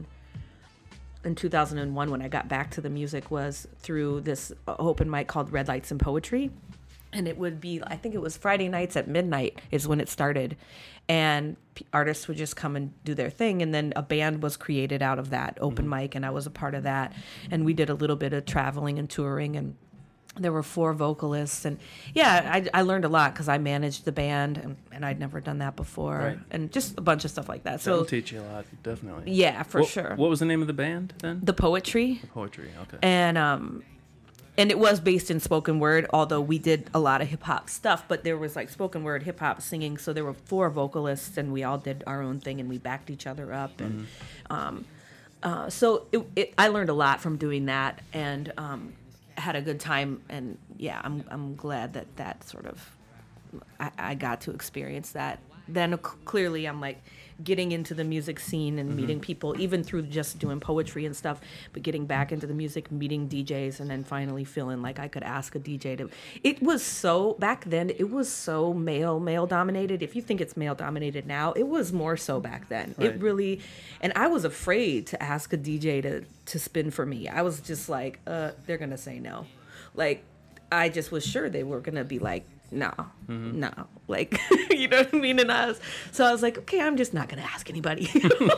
in two thousand one when I got back to the music was through this open mic called Red Lights and Poetry. And it would be, I think it was Friday nights at midnight is when it started. And p- artists would just come and do their thing. And then a band was created out of that open mm-hmm. mic. And I was a part of that. And we did a little bit of traveling and touring. And there were four vocalists. And yeah, I, I learned a lot because I managed the band. And, and I'd never done that before. Right. And just a bunch of stuff like that. That'll So teach you a lot, definitely. Yeah, for what, sure. What was the name of the band then? The Poetry. The Poetry, okay. And um, and it was based in spoken word, although we did a lot of hip hop stuff. But there was like spoken word, hip hop, singing. So there were four vocalists, and we all did our own thing, and we backed each other up. And mm-hmm. um, uh, so it, it, I learned a lot from doing that, and um, had a good time. And yeah, I'm I'm glad that that sort of I, I got to experience that. Then uh, clearly, I'm like getting into the music scene and mm-hmm. meeting people, even through just doing poetry and stuff, but getting back into the music, meeting D Js, and then finally feeling like I could ask a D J to. It was so, back then, it was so male, male dominated. If you think it's male dominated now, it was more so back then. Right. It really, and I was afraid to ask a D J to, to spin for me. I was just like, uh, they're going to say no. Like, I just was sure they were going to be like, no, mm-hmm. no, like, you know what I mean? And I was, so I was like, okay, I'm just not going to ask anybody.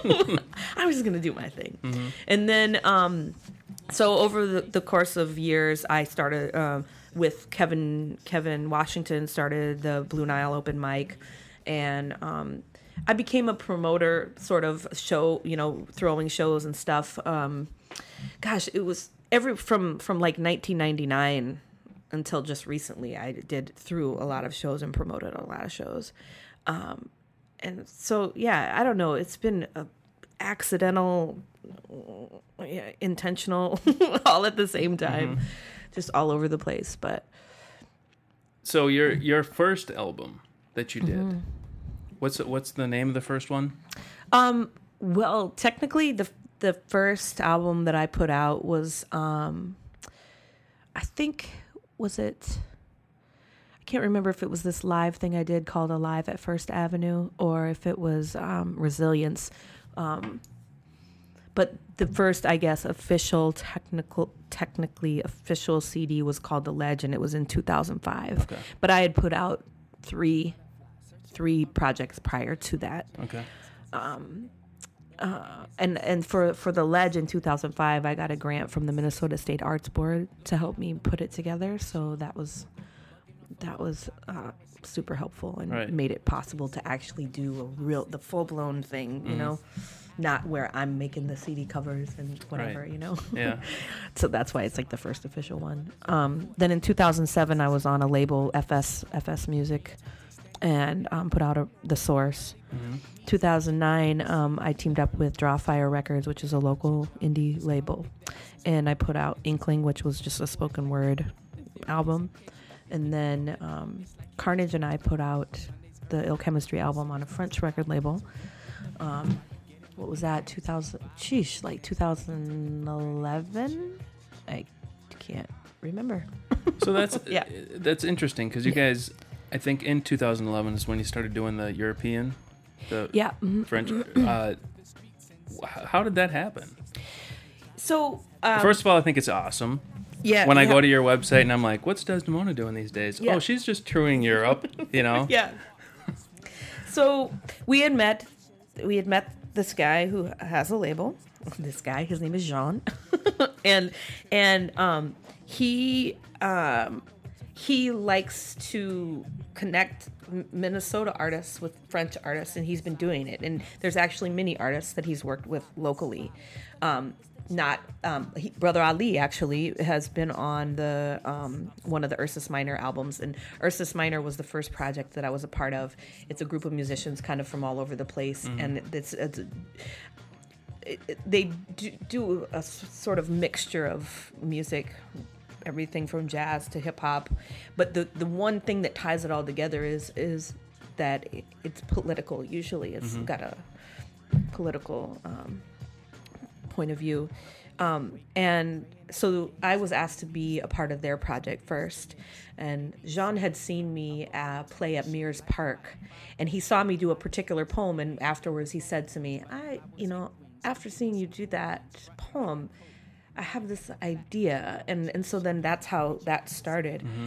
I'm just going to do my thing. Mm-hmm. And then, um, so over the, the course of years, I started, um, with Kevin, Kevin Washington started the Blue Nile open mic. And, um, I became a promoter sort of show, you know, throwing shows and stuff. Um, gosh, it was every, from, from like nineteen ninety-nine until just recently, I did through a lot of shows and promoted a lot of shows. Um, and so, yeah, I don't know. It's been a accidental, yeah, intentional, all at the same time, mm-hmm. just all over the place. But so your your first album that you did, mm-hmm. what's what's the name of the first one? Um, well, technically, the the first album that I put out was, um, I think. was it? I can't remember if it was this live thing I did called Alive at First Avenue, or if it was um, Resilience. Um, but the first, I guess, official, technical, technically official C D was called The Ledge, and it was in two thousand five. Okay. But I had put out three, three projects prior to that. Okay. Um, uh, and and for, for The Ledge in two thousand five, I got a grant from the Minnesota State Arts Board to help me put it together. So that was that was uh, super helpful and right. made it possible to actually do a real the full blown thing. You mm. know, not where I'm making the C D covers and whatever. Right. You know. Yeah. So that's why it's like the first official one. Um, then in two thousand seven, I was on a label, F S F S Music, and um, put out a, The Source. Mm-hmm. two thousand nine, um, I teamed up with Drawfire Records, which is a local indie label, and I put out Inkling, which was just a spoken word album. And then um, Carnage and I put out the Ill Chemistry album on a French record label. Um, what was that? two thousand? Sheesh, like two thousand eleven? I can't remember. So that's yeah. that's interesting because you yeah. guys, I think in two thousand eleven is when you started doing the European, the yeah. mm-hmm. French. Uh, how did that happen? So um, first of all, I think it's awesome. Yeah. When I yeah. go to your website and I'm like, what's Desdemona doing these days? Yeah. Oh, she's just touring Europe, you know? Yeah. So we had met, we had met this guy who has a label. This guy, his name is Jean, and and um, he um, he likes to connect Minnesota artists with French artists, and he's been doing it. And there's actually many artists that he's worked with locally. Um, Not um, he, Brother Ali actually has been on the um, one of the Ursus Minor albums, and Ursus Minor was the first project that I was a part of. It's a group of musicians kind of from all over the place, mm-hmm. and it's, it's it, it, they do, do a s- sort of mixture of music, everything from jazz to hip hop. But the the one thing that ties it all together is is that it, it's political. Usually, it's mm-hmm. got a political. Um, point of view. Um, and so I was asked to be a part of their project first. And Jean had seen me uh, play at Mears Park, and he saw me do a particular poem. And afterwards he said to me, I, you know, after seeing you do that poem, I have this idea. And, and so then that's how that started. Mm-hmm.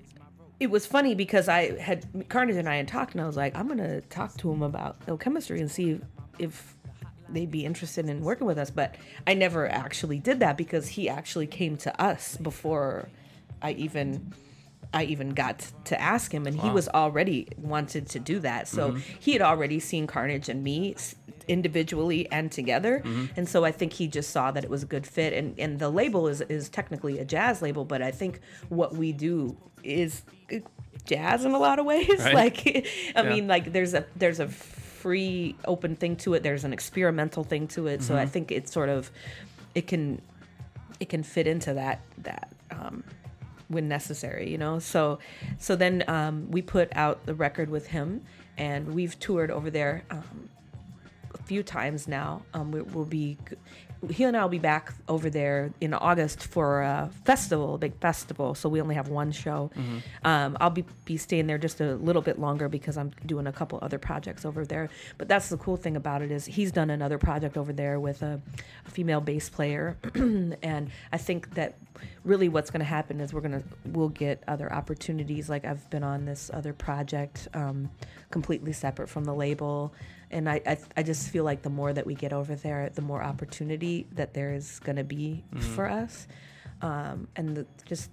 It was funny because I had, Carnage and I had talked, and I was like, I'm going to talk to him about Ill Chemistry and see if, if they'd be interested in working with us. But I never actually did that because he actually came to us before I even I even got to ask him, and wow. he was already wanted to do that. So mm-hmm. he had already seen Carnage and me individually and together, mm-hmm. and so I think he just saw that it was a good fit. And and the label is is technically a jazz label, but I think what we do is jazz in a lot of ways. Right. Like I yeah. mean, like there's a there's a free open thing to it, there's an experimental thing to it, mm-hmm. so I think it's sort of it can it can fit into that that um when necessary, you know. So so then um we put out the record with him, and we've toured over there um a few times now. Um we, we'll be he and I will be back over there in August for a festival, a big festival. So we only have one show. Mm-hmm. Um, I'll be, be staying there just a little bit longer because I'm doing a couple other projects over there. But that's the cool thing about it is he's done another project over there with a, a female bass player. And I think that really what's going to happen is we're going to, we'll get other opportunities. Like I've been on this other project um, completely separate from the label. And I, I I just feel like the more that we get over there, the more opportunity that there is going to be mm-hmm. for us. Um, and the, just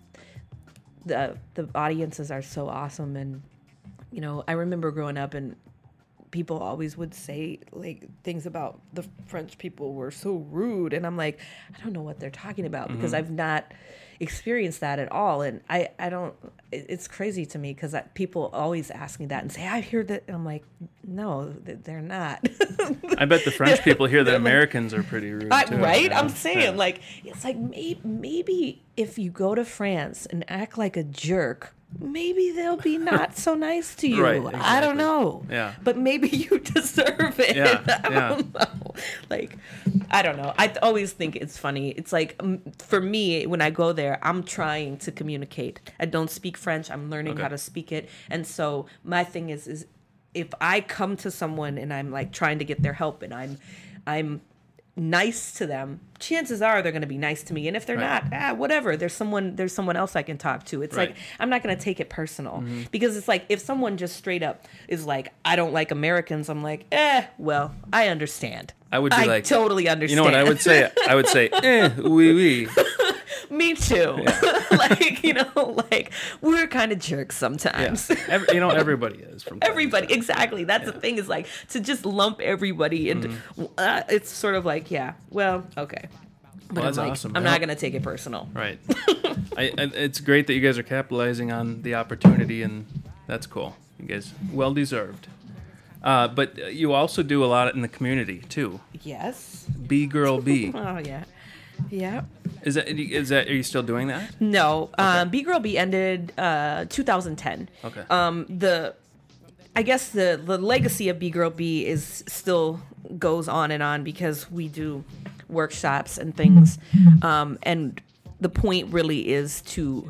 the the audiences are so awesome. And, you know, I remember growing up and people always would say like things about the French people were so rude. And I'm like, I don't know what they're talking about because mm-hmm. I've not experienced that at all. And I, I don't, it's crazy to me because people always ask me that and say, I hear that. And I'm like, no, they're not. I bet the French people hear that Americans are pretty rude I, too. Right? Yeah. I'm saying yeah. like, it's like maybe, maybe if you go to France and act like a jerk, maybe they'll be not so nice to you. Right, I exactly. don't know. Yeah. But maybe you deserve it. Yeah, I yeah. don't know. Like, I don't know. I th- always think it's funny. It's like, um, for me, when I go there, I'm trying to communicate. I don't speak French. I'm learning Okay. how to speak it. And so my thing is, is if I come to someone and I'm like trying to get their help and I'm, I'm nice to them, chances are they're going to be nice to me. And if they're Right. not, ah, whatever. There's someone. There's someone else I can talk to. It's Right. like I'm not going to take it personal because it's like if someone just straight up is like, I don't like Americans. I'm like, eh, well, I understand. I would be I like, totally understand. you know what I would say? I would say, eh, oui, oui. Me too. Like, you know, like we're kind of jerks Yeah. sometimes. Every, you know, everybody is from time to Everybody, time. exactly. That's the thing is like to just lump everybody into. Mm-hmm. Uh, it's sort of like, yeah, well, okay. But Well, I'm that's like, awesome. I'm Well- not going to take it personal. Right. I, I, it's great that you guys are capitalizing on the opportunity, and that's cool. You guys, well deserved. Uh, but uh, you also do a lot in the community too. Yes. Be Girl Be. Oh yeah. Yeah. Is that is that? Are you still doing that? No. Um, B Girl B ended uh, two thousand ten. Okay. Um, the, I guess the the legacy of B Girl B is still goes on and on because we do workshops and things, um, and the point really is to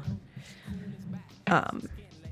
um,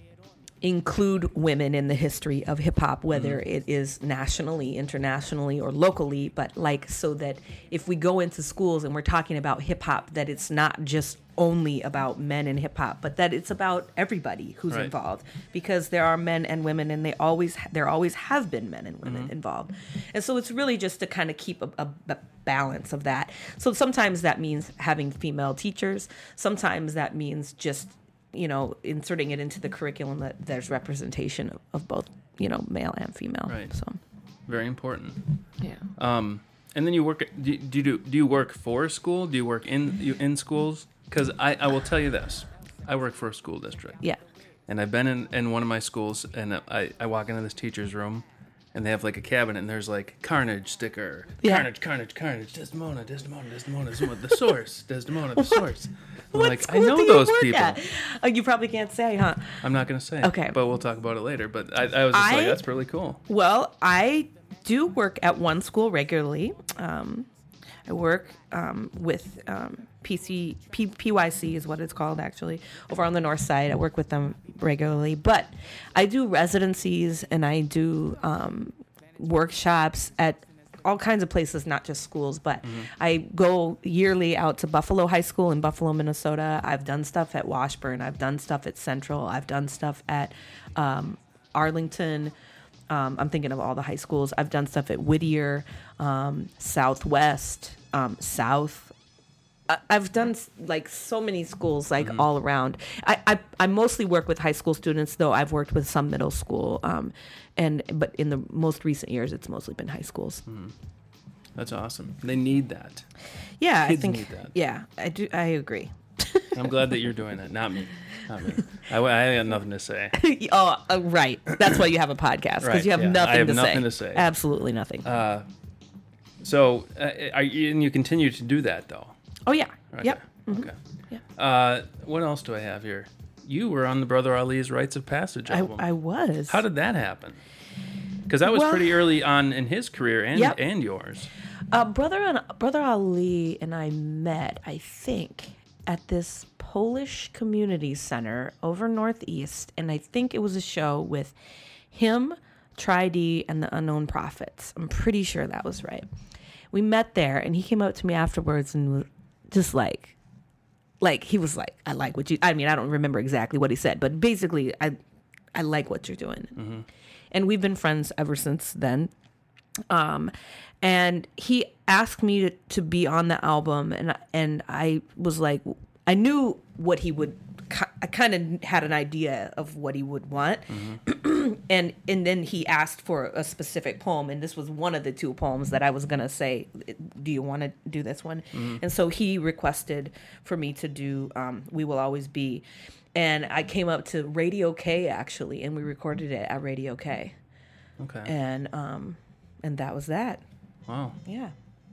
include women in the history of hip hop, whether Mm-hmm. it is nationally, internationally, or locally, but like so that if we go into schools and we're talking about hip hop, that it's not just only about men in hip hop, but that it's about everybody who's Right. involved, because there are men and women, and they always there always have been men and women Mm-hmm. involved, and so it's really just to kind of keep a, a, a balance of that. So sometimes that means having female teachers, sometimes that means just, you know, inserting it into the curriculum that there's representation of, of both, you know, male and female. Right. So, Very important. yeah. Um, and then you work. at- Do, do you do do you work for a school? Do you work in you in schools? Because I, I will tell you this, I work for a school district. Yeah. And I've been in, in one of my schools, and I, I walk into this teacher's room, and they have like a cabinet, and there's like Carnage sticker, Yeah. Carnage, Carnage, Carnage, Desdemona, Desdemona, Desdemona, Desdemona, the source, Desdemona, the source. I'm What like, I school know do you those work people. at? Oh, you probably can't say, huh? I'm not gonna say. Okay. But we'll talk about it later. But I, I was just I- like, that's really cool. Well, I do work at one school regularly. Um, I work um, with um, P C, P, PYC is what it's called, actually, over on the north side. I work with them regularly. But I do residencies and I do um, workshops at all kinds of places, not just schools. But I go yearly out to Buffalo High School in Buffalo, Minnesota. I've done stuff at Washburn. I've done stuff at Central. I've done stuff at um, Arlington. Um, I'm thinking of all the high schools. I've done stuff at Whittier, um, Southwest, um, South. I, I've done like so many schools, like all around. I, I I mostly work with high school students, though I've worked with some middle school. Um, and but in the most recent years, it's mostly been high schools. That's awesome. They need that. Yeah, I Kids think. need that. Yeah, I do. I agree. I'm glad that you're doing it, not me. Not me. I, I had nothing to say. oh, uh, right. That's why you have a podcast, because Right, you have yeah. nothing I have to nothing say. to say. Absolutely nothing. Uh, so, uh, are you, and you continue to do that, though? oh yeah. Okay. Yep. Okay. Yeah. Uh, what else do I have here? You were on the Brother Ali's Rites of Passage I, album. I was. How did that happen? Because that was Well- pretty early on in his career and Yep. and yours. Uh, brother and brother Ali and I met, I think, at this Polish community center over northeast, and I think it was a show with him, Tri-D, and the Unknown Prophets. I'm pretty sure that was right. We met there, and he came up to me afterwards and was just like, like he was like, "I like what you." I mean, I don't remember exactly what he said, but basically, I, I like what you're doing, Mm-hmm. and we've been friends ever since then. Um, and he asked me to, to be on the album, and and I was like, I knew what he would. I kind of had an idea of what he would want, Mm-hmm. and and then he asked for a specific poem, and this was one of the two poems that I was gonna say. Do you want to do this one? Mm-hmm. And so he requested for me to do um, "We Will Always Be," and I came up to Radio K actually, and we recorded it at Radio K, Okay. and um, and that was that. Wow. Yeah.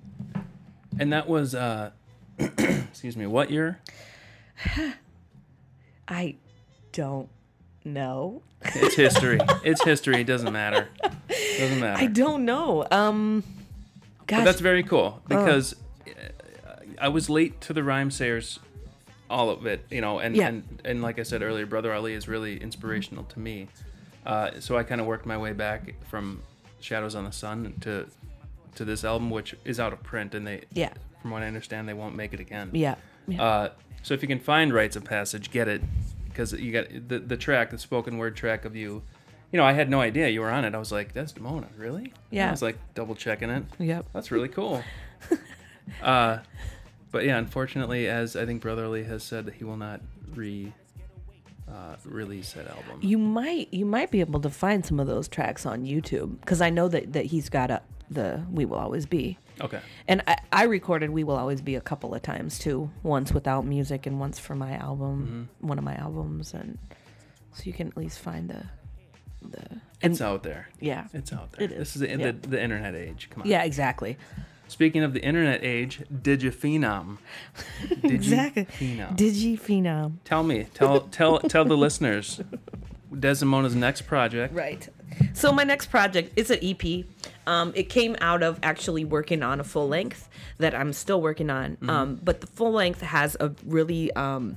And that was, uh, excuse me, what year? I don't No. It's history. It's history. It doesn't matter. Doesn't matter. I don't know. Um, gosh. But that's very cool because uh. I was late to the Rhymesayers, all of it, you know, and, Yeah. and, and like I said earlier, Brother Ali is really inspirational to me. Uh, so I kind of worked my way back from Shadows on the Sun to to this album, which is out of print, and they, Yeah. from what I understand, they won't make it again. Yeah. yeah. Uh, so if you can find Rites of Passage, get it, because you got the the track, the spoken word track of you. You know, I had no idea you were on it. I was like, "That's Damona, really?" Yeah. I was like double checking it. Yep. That's really cool. uh, but yeah, unfortunately, as I think Brother Ali has said, that he will not re uh, release that album. You might you might be able to find some of those tracks on YouTube because I know that, that he's got a, the We Will Always Be. Okay. And I, I recorded We Will Always Be a couple of times too. Once without music and once for my album, mm-hmm. one of my albums, and so you can at least find the the. And, it's out there. Yeah, it's out there. It is. This is the, yeah. the the internet age. Come on. Yeah, exactly. Speaking of the internet age, Digiphenom. Digiphenom. Exactly. Digiphenom. Tell me, tell tell tell the listeners, Desdemona's next project. Right. So my next project is an E P. Um, it came out of actually working on a full length that I'm still working on. Mm-hmm. Um, but the full length has a really um,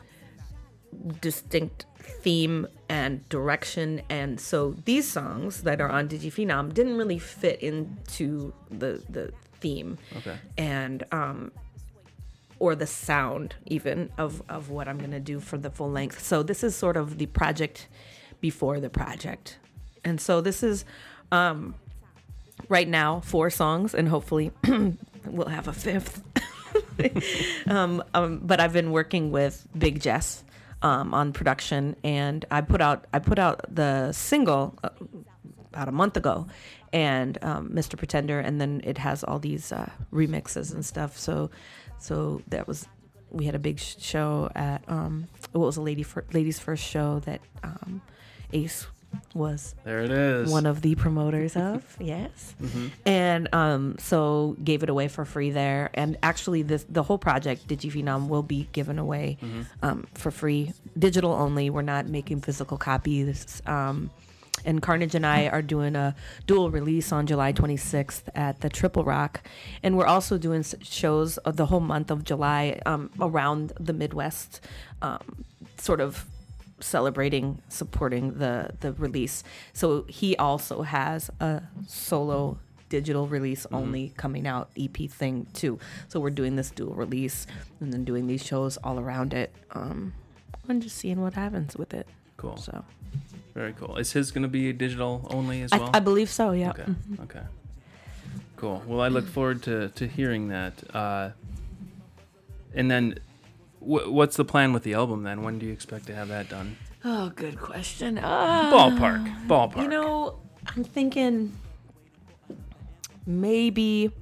distinct theme and direction, and so these songs that are on Digiphenom didn't really fit into the the theme. Okay. And um, or the sound even of of what I'm gonna do for the full length. So this is sort of the project before the project, and so this is um, right now four songs, and hopefully we'll have a fifth. um, um, but I've been working with Big Jess um, on production, and I put out I put out the single uh, about a month ago, and um, Mister Pretender, and then it has all these uh, remixes and stuff. So, so that was we had a big sh- show at um, it was a lady for, ladies first show that um, Ace was there it is one of the promoters of. Yes. Mm-hmm. And um so gave it away for free there, and actually this the whole project Digiphenom will be given away mm-hmm. um for free, digital only. We're not making physical copies. um and Carnage and I are doing a dual release on July twenty-sixth at the Triple Rock, and we're also doing shows of the whole month of July um around the Midwest, um sort of celebrating, supporting the the release. So he also has a solo digital release mm-hmm. only coming out E P thing too. So we're doing this dual release and then doing these shows all around it. Um, and just seeing what happens with it. Cool. So very cool. Is his going to be digital only as well? I, I believe so. Yeah. Okay. Mm-hmm. Okay. Cool. Well, I look forward to to hearing that. Uh, and then. What's the plan with the album then? When do you expect to have that done? Oh, good question. Uh, Ballpark. Ballpark. You know, I'm thinking maybe,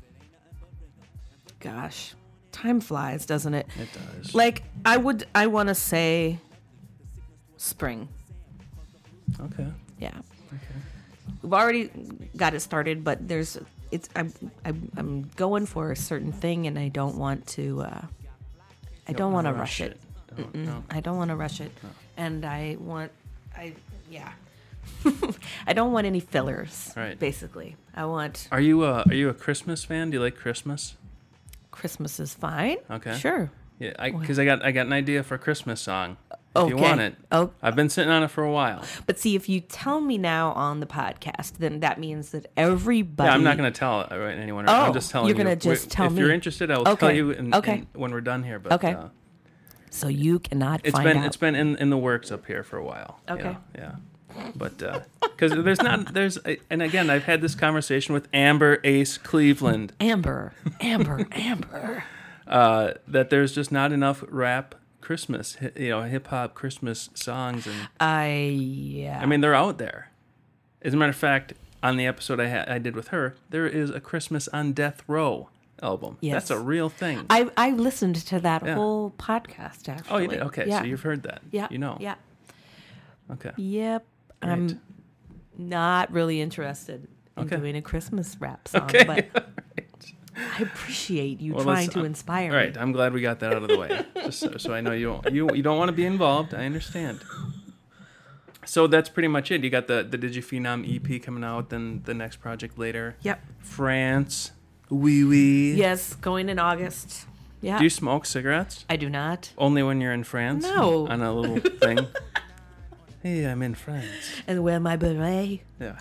gosh, time flies, doesn't it? It does. Like, I would, I want to say spring. Okay. Yeah. Okay. We've already got it started, but there's, it's, I'm, I'm, I'm going for a certain thing, and I don't want to, uh, I don't want to rush it. it. Don't, no. I don't want to rush it. No. And I want, I, yeah. I don't want any fillers, right. basically. I want... Are you a, are you a Christmas fan? Do you like Christmas? Christmas is fine. Okay. Sure. Yeah, because I, I got I got an idea for a Christmas song. If okay. you want it. Oh. I've been sitting on it for a while. But see, if you tell me now on the podcast, then that means that everybody... Yeah, I'm not going to tell anyone. Oh, I'm just telling you're you. going to just tell if me. If you're interested, I will okay. tell you in, okay. in, when we're done here. But, okay. Uh, so you cannot it's find been, out. It's been in, in the works up here for a while. Okay. You know? Yeah. But, because uh, there's not, there's, and again, I've had this conversation with Amber Ace Cleveland. Amber, Amber, Amber. Uh, that there's just not enough rap Christmas, you know, hip hop Christmas songs, and I yeah. I mean they're out there. As a matter of fact, on the episode I ha- I did with her, there is a Christmas on Death Row album. Yes. That's a real thing. I I listened to that yeah. whole podcast actually. Oh, you did? Okay, yeah. so you've heard that. Yeah, you know. Yeah. Okay. Yep. Right. I'm not really interested in okay. doing a Christmas rap song, okay. but I appreciate you well, trying to um, inspire all right, me. I'm glad we got that out of the way, just so, so I know you don't you you don't want to be involved. I understand. So that's pretty much it. You got the, the Digiphenom E P coming out, then the next project later. Yep. France. Wee wee. Yes, going in August. Yeah. Do you smoke cigarettes? I do not. Only when you're in France? No. On a little thing? Hey, I'm in France. And wear my beret. Yeah.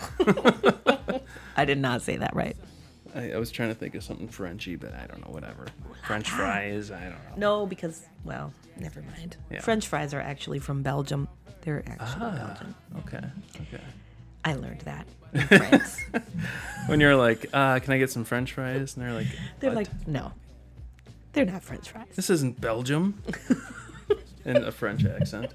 I did not say that right. I, I was trying to think of something Frenchy, but I don't know, whatever. French fries, I don't know. No, because, well, never mind. Yeah. French fries are actually from Belgium. They're actually Ah, Belgian. okay, okay. I learned that in France. When you're like, uh, can I get some French fries? And they're like, They're what? like, no. They're not French fries. This isn't Belgium. In a French accent.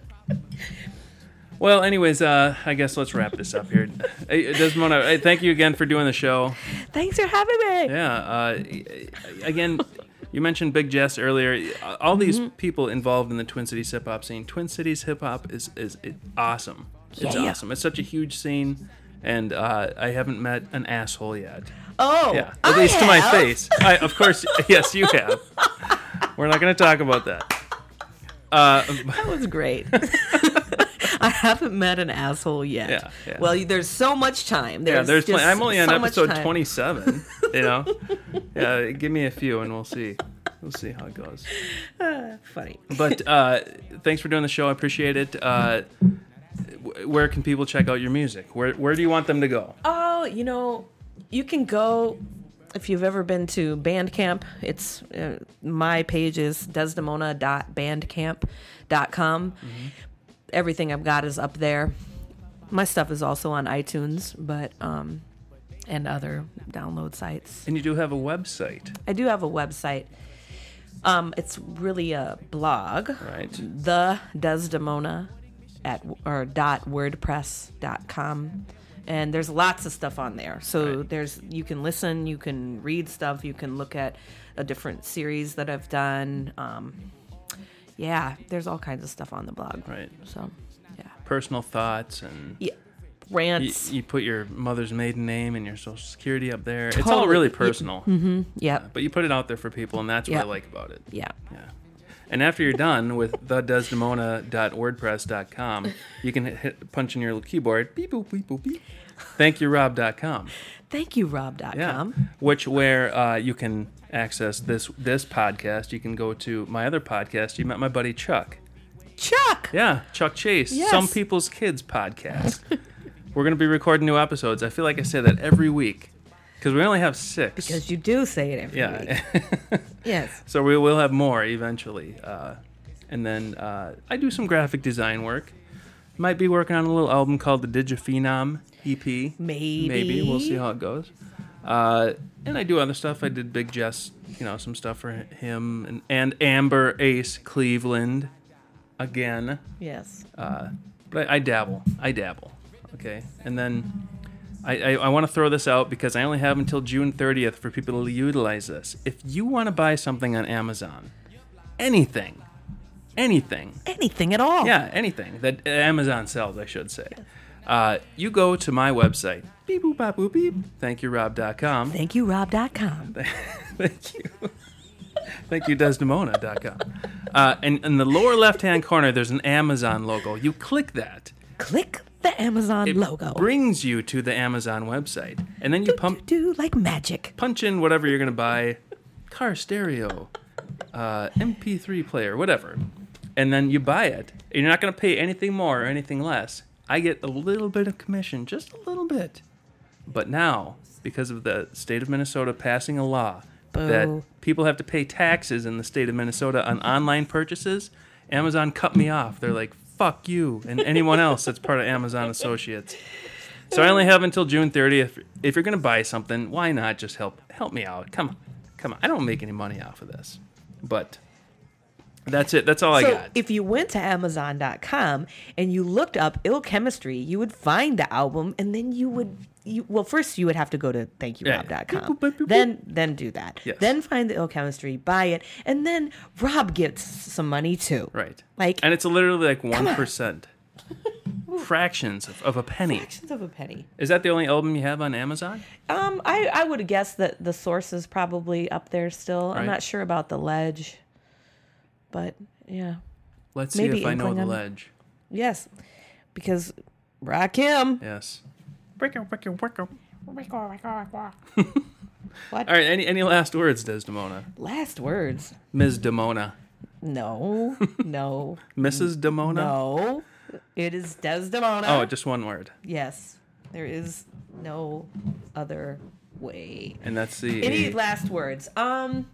Well, anyways, uh, I guess let's wrap this up here. Hey, Desmona, hey, thank you again for doing the show. Thanks for having me. Yeah. Uh, again, you mentioned Big Jess earlier. All these Mm-hmm. people involved in the Twin Cities hip hop scene. Twin Cities hip hop is is it, awesome. It's Yeah. awesome. It's such a huge scene, and uh, I haven't met an asshole yet. Oh, Yeah, at I least to my have. face. I, of course, yes, you have. We're not going to talk about that. Uh, That was great. I haven't met an asshole yet. Yeah, yeah. Well, there's so much time. There's yeah, there's. just Plenty. I'm only on so much episode time. twenty-seven. You know. Yeah, give me a few, and we'll see. We'll see how it goes. Funny. But uh, thanks for doing the show. I appreciate it. Uh, w- where can people check out your music? Where Where do you want them to go? Oh, you know, you can go if you've ever been to Bandcamp. It's uh, my page is desdemona dot bandcamp dot com. Mm-hmm. Everything I've got is up there. My stuff is also on iTunes, but um, and other download sites. And you do have a website, I do have a website. Um, it's really a blog. right? The Desdemona at or dot wordpress dot com, and there's lots of stuff on there. So Right. there's you can listen, you can read stuff, you can look at a different series that I've done. Um, yeah, there's all kinds of stuff on the blog. Right. So yeah, Personal thoughts and. yeah, You, rants. you put your mother's maiden name and your social security up there. It's all Totally. really Yeah. personal. Mm-hmm. Yep. But you put it out there for people, and that's what I Yep. like about it. Yeah. Yeah. And after you're done with the desdemona dot wordpress dot com, you can hit, hit punch in your little keyboard, beep boop beep boop beep. thank you rob dot com. Thank you, Rob dot com. Yeah. Which where uh, you can access this this podcast. You can go to my other podcast. You met my buddy Chuck. Chuck. Yeah, Chuck Chase. Yes. Some People's Kids podcast. We're going to be recording new episodes. I feel like I say that every week because we only have six. Because you do say it every yeah. week. Yes. So we will have more eventually. Uh, and then uh, I do some graphic design work. Might be working on a little album called the Digiphenom E P. Maybe. Maybe. We'll see how it goes. Uh, and I do other stuff. I did Big Jess, you know, some stuff for him. And, and Amber Ace Cleveland again. Yes. Uh, but I, I dabble. I dabble. Okay. And then I, I, I want to throw this out because I only have until June thirtieth for people to utilize this. If you want to buy something on Amazon, anything, anything, Anything at all. yeah, anything that Amazon sells, I should say, uh, you go to my website, beep boop bop boop beep, thank you rob dot com. Thank you, Rob dot com. Thank you. Thank you, desdemona dot com. Uh, and in the lower left-hand corner, there's an Amazon logo. You click that. Click the Amazon It logo. brings you to the Amazon website. And then you pump, Do like magic. punch in whatever you're going to buy. Car stereo, uh, M P three player, whatever. And then you buy it. And you're not going to pay anything more or anything less. I get a little bit of commission, just a little bit. But now, because of the state of Minnesota passing a law Boo. that people have to pay taxes in the state of Minnesota on online purchases, Amazon cut me off. They're like, fuck you and anyone else that's part of Amazon Associates. So I only have until June thirtieth. If you're going to buy something, why not just help help me out? Come on. Come on. I don't make any money off of this. But that's it. That's all I So got. if you went to Amazon dot com and you looked up Ill Chemistry, you would find the album, and then you would, you, well, first you would have to go to thank you rob dot com. Yeah. Boop, boop, boop, boop. Then, then do that. Yes. Then find the Ill Chemistry, buy it, and then Rob gets some money too. Right. Like And it's literally like on. one percent. Fractions of, of a penny. fractions of a penny. Is that the only album you have on Amazon? Um, I, I would guess that the source is probably up there still. Right. I'm not sure about the ledge, but yeah. Let's see Maybe if I know Inkling the on- ledge. Yes, because Rakim. Yes. What? All right, any any last words, Desdemona? Last words. Miz Demona. No. No. Missus Demona? No. It is Desdemona. Oh, just one word. Yes. There is no other way. And that's the... Any a- last words? Um...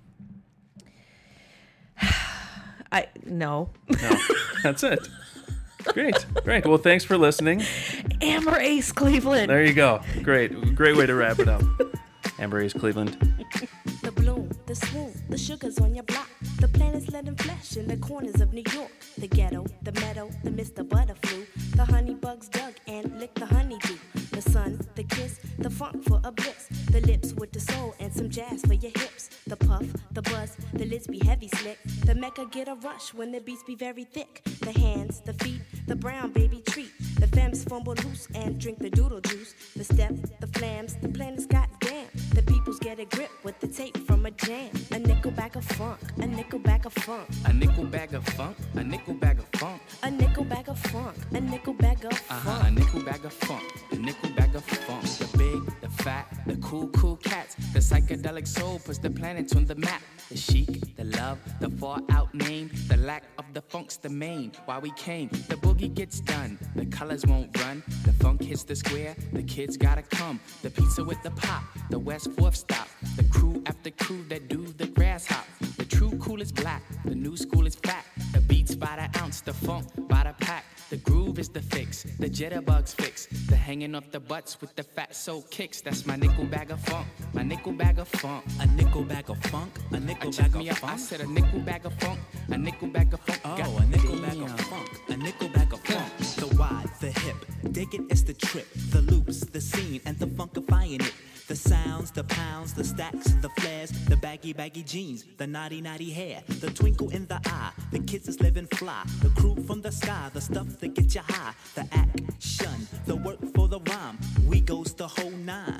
I... No. No, that's it. Great, great. Well, thanks for listening. Amber Ace Cleveland. There you go. Great, great way to wrap it up. Amber Ace Cleveland. The bloom, the swoon, the sugars on your block. The planets letting flesh in the corners of New York. The ghetto, the meadow, the Mister Butterflu. The honey bugs dug and licked the honeydew. The sun, the kiss, the funk for a bliss. The lips with the soul and some jazz for your hips. The puff, the buzz, the lids be heavy slick. The Mecca get a rush when the beats be very thick. The hands, the feet, the brown baby treat. The femmes fumble loose and drink the doodle juice. The step, the flams, the planets goddamn. The peoples get a grip with the tape from a jam. A nickel bag of funk, a nickel bag of funk. A nickel bag of funk, a nickel bag of funk. A nickel bag of funk, a nickel bag of Uh-huh, a funk. nickel bag of funk, a nickel bag of funk. The big, the fat, the cool, cool cats. The psychedelic soul puts the planets on the map. The chic, the love, the far out name. The lack of the funk's the main. Why we came, the boogie gets done. The colors won't run. The funk hits the square. The kids gotta come. The pizza with the pop. The West Fourth stop. The crew after crew that do the grass hop. The true cool is black. The new school is fat. The beats by the ounce. The funk by the pack. The groove is the fix. The jitterbugs fix. The hanging off the butts with the fat soul kicks. That's my nickel bag of funk. My nickel bag of funk. A nickel bag of funk, a I nickel check bag me of up. I funk. said a nickel bag of funk. A nickel bag of funk. Oh, God a nickel bag damn. of funk, a nickel bag of funk. The wide, the hip, dig it, it's the trip. The loops, the scene, and the funkifying it. The sounds, the pounds, the stacks, the flares, the baggy, baggy jeans, the naughty, naughty hair, the twinkle in the eye, the kids is living fly, the crew from the sky, the stuff that get you high, the action, the work for the rhyme, we goes the whole nine.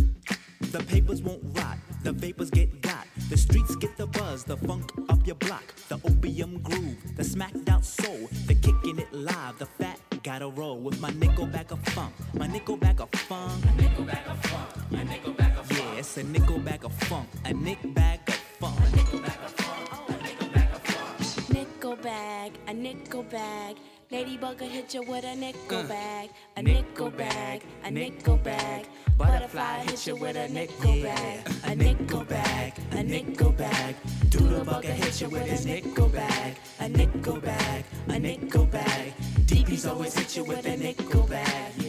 The papers won't rot, the vapors get got, the streets get the buzz, the funk up your block, the opium groove, the smacked out soul, the kicking it live, the fat gotta roll with my nickel bag of funk, my nickel bag of funk, a nickel bag of funk, a nickel bag of funk, yeah, it's a nickel bag of funk, a nick bag of funk, a nickel bag of funk, a nickel bag of funk. Nickel bag, a nickel bag. Ladybug will hit you with a nickel Uh, bag, a nickel nickel bag, a nickel nickel bag. bag. Butterfly Butterfly hit hit you you with with a a nickel nickel bag, bag, a a nickel nickel bag, bag, a a nickel nickel bag. bag. Doodlebug Doodlebug will hit you with his nickel bag, a nickel bag, a nickel bag. D P's always hit you with a nickel bag.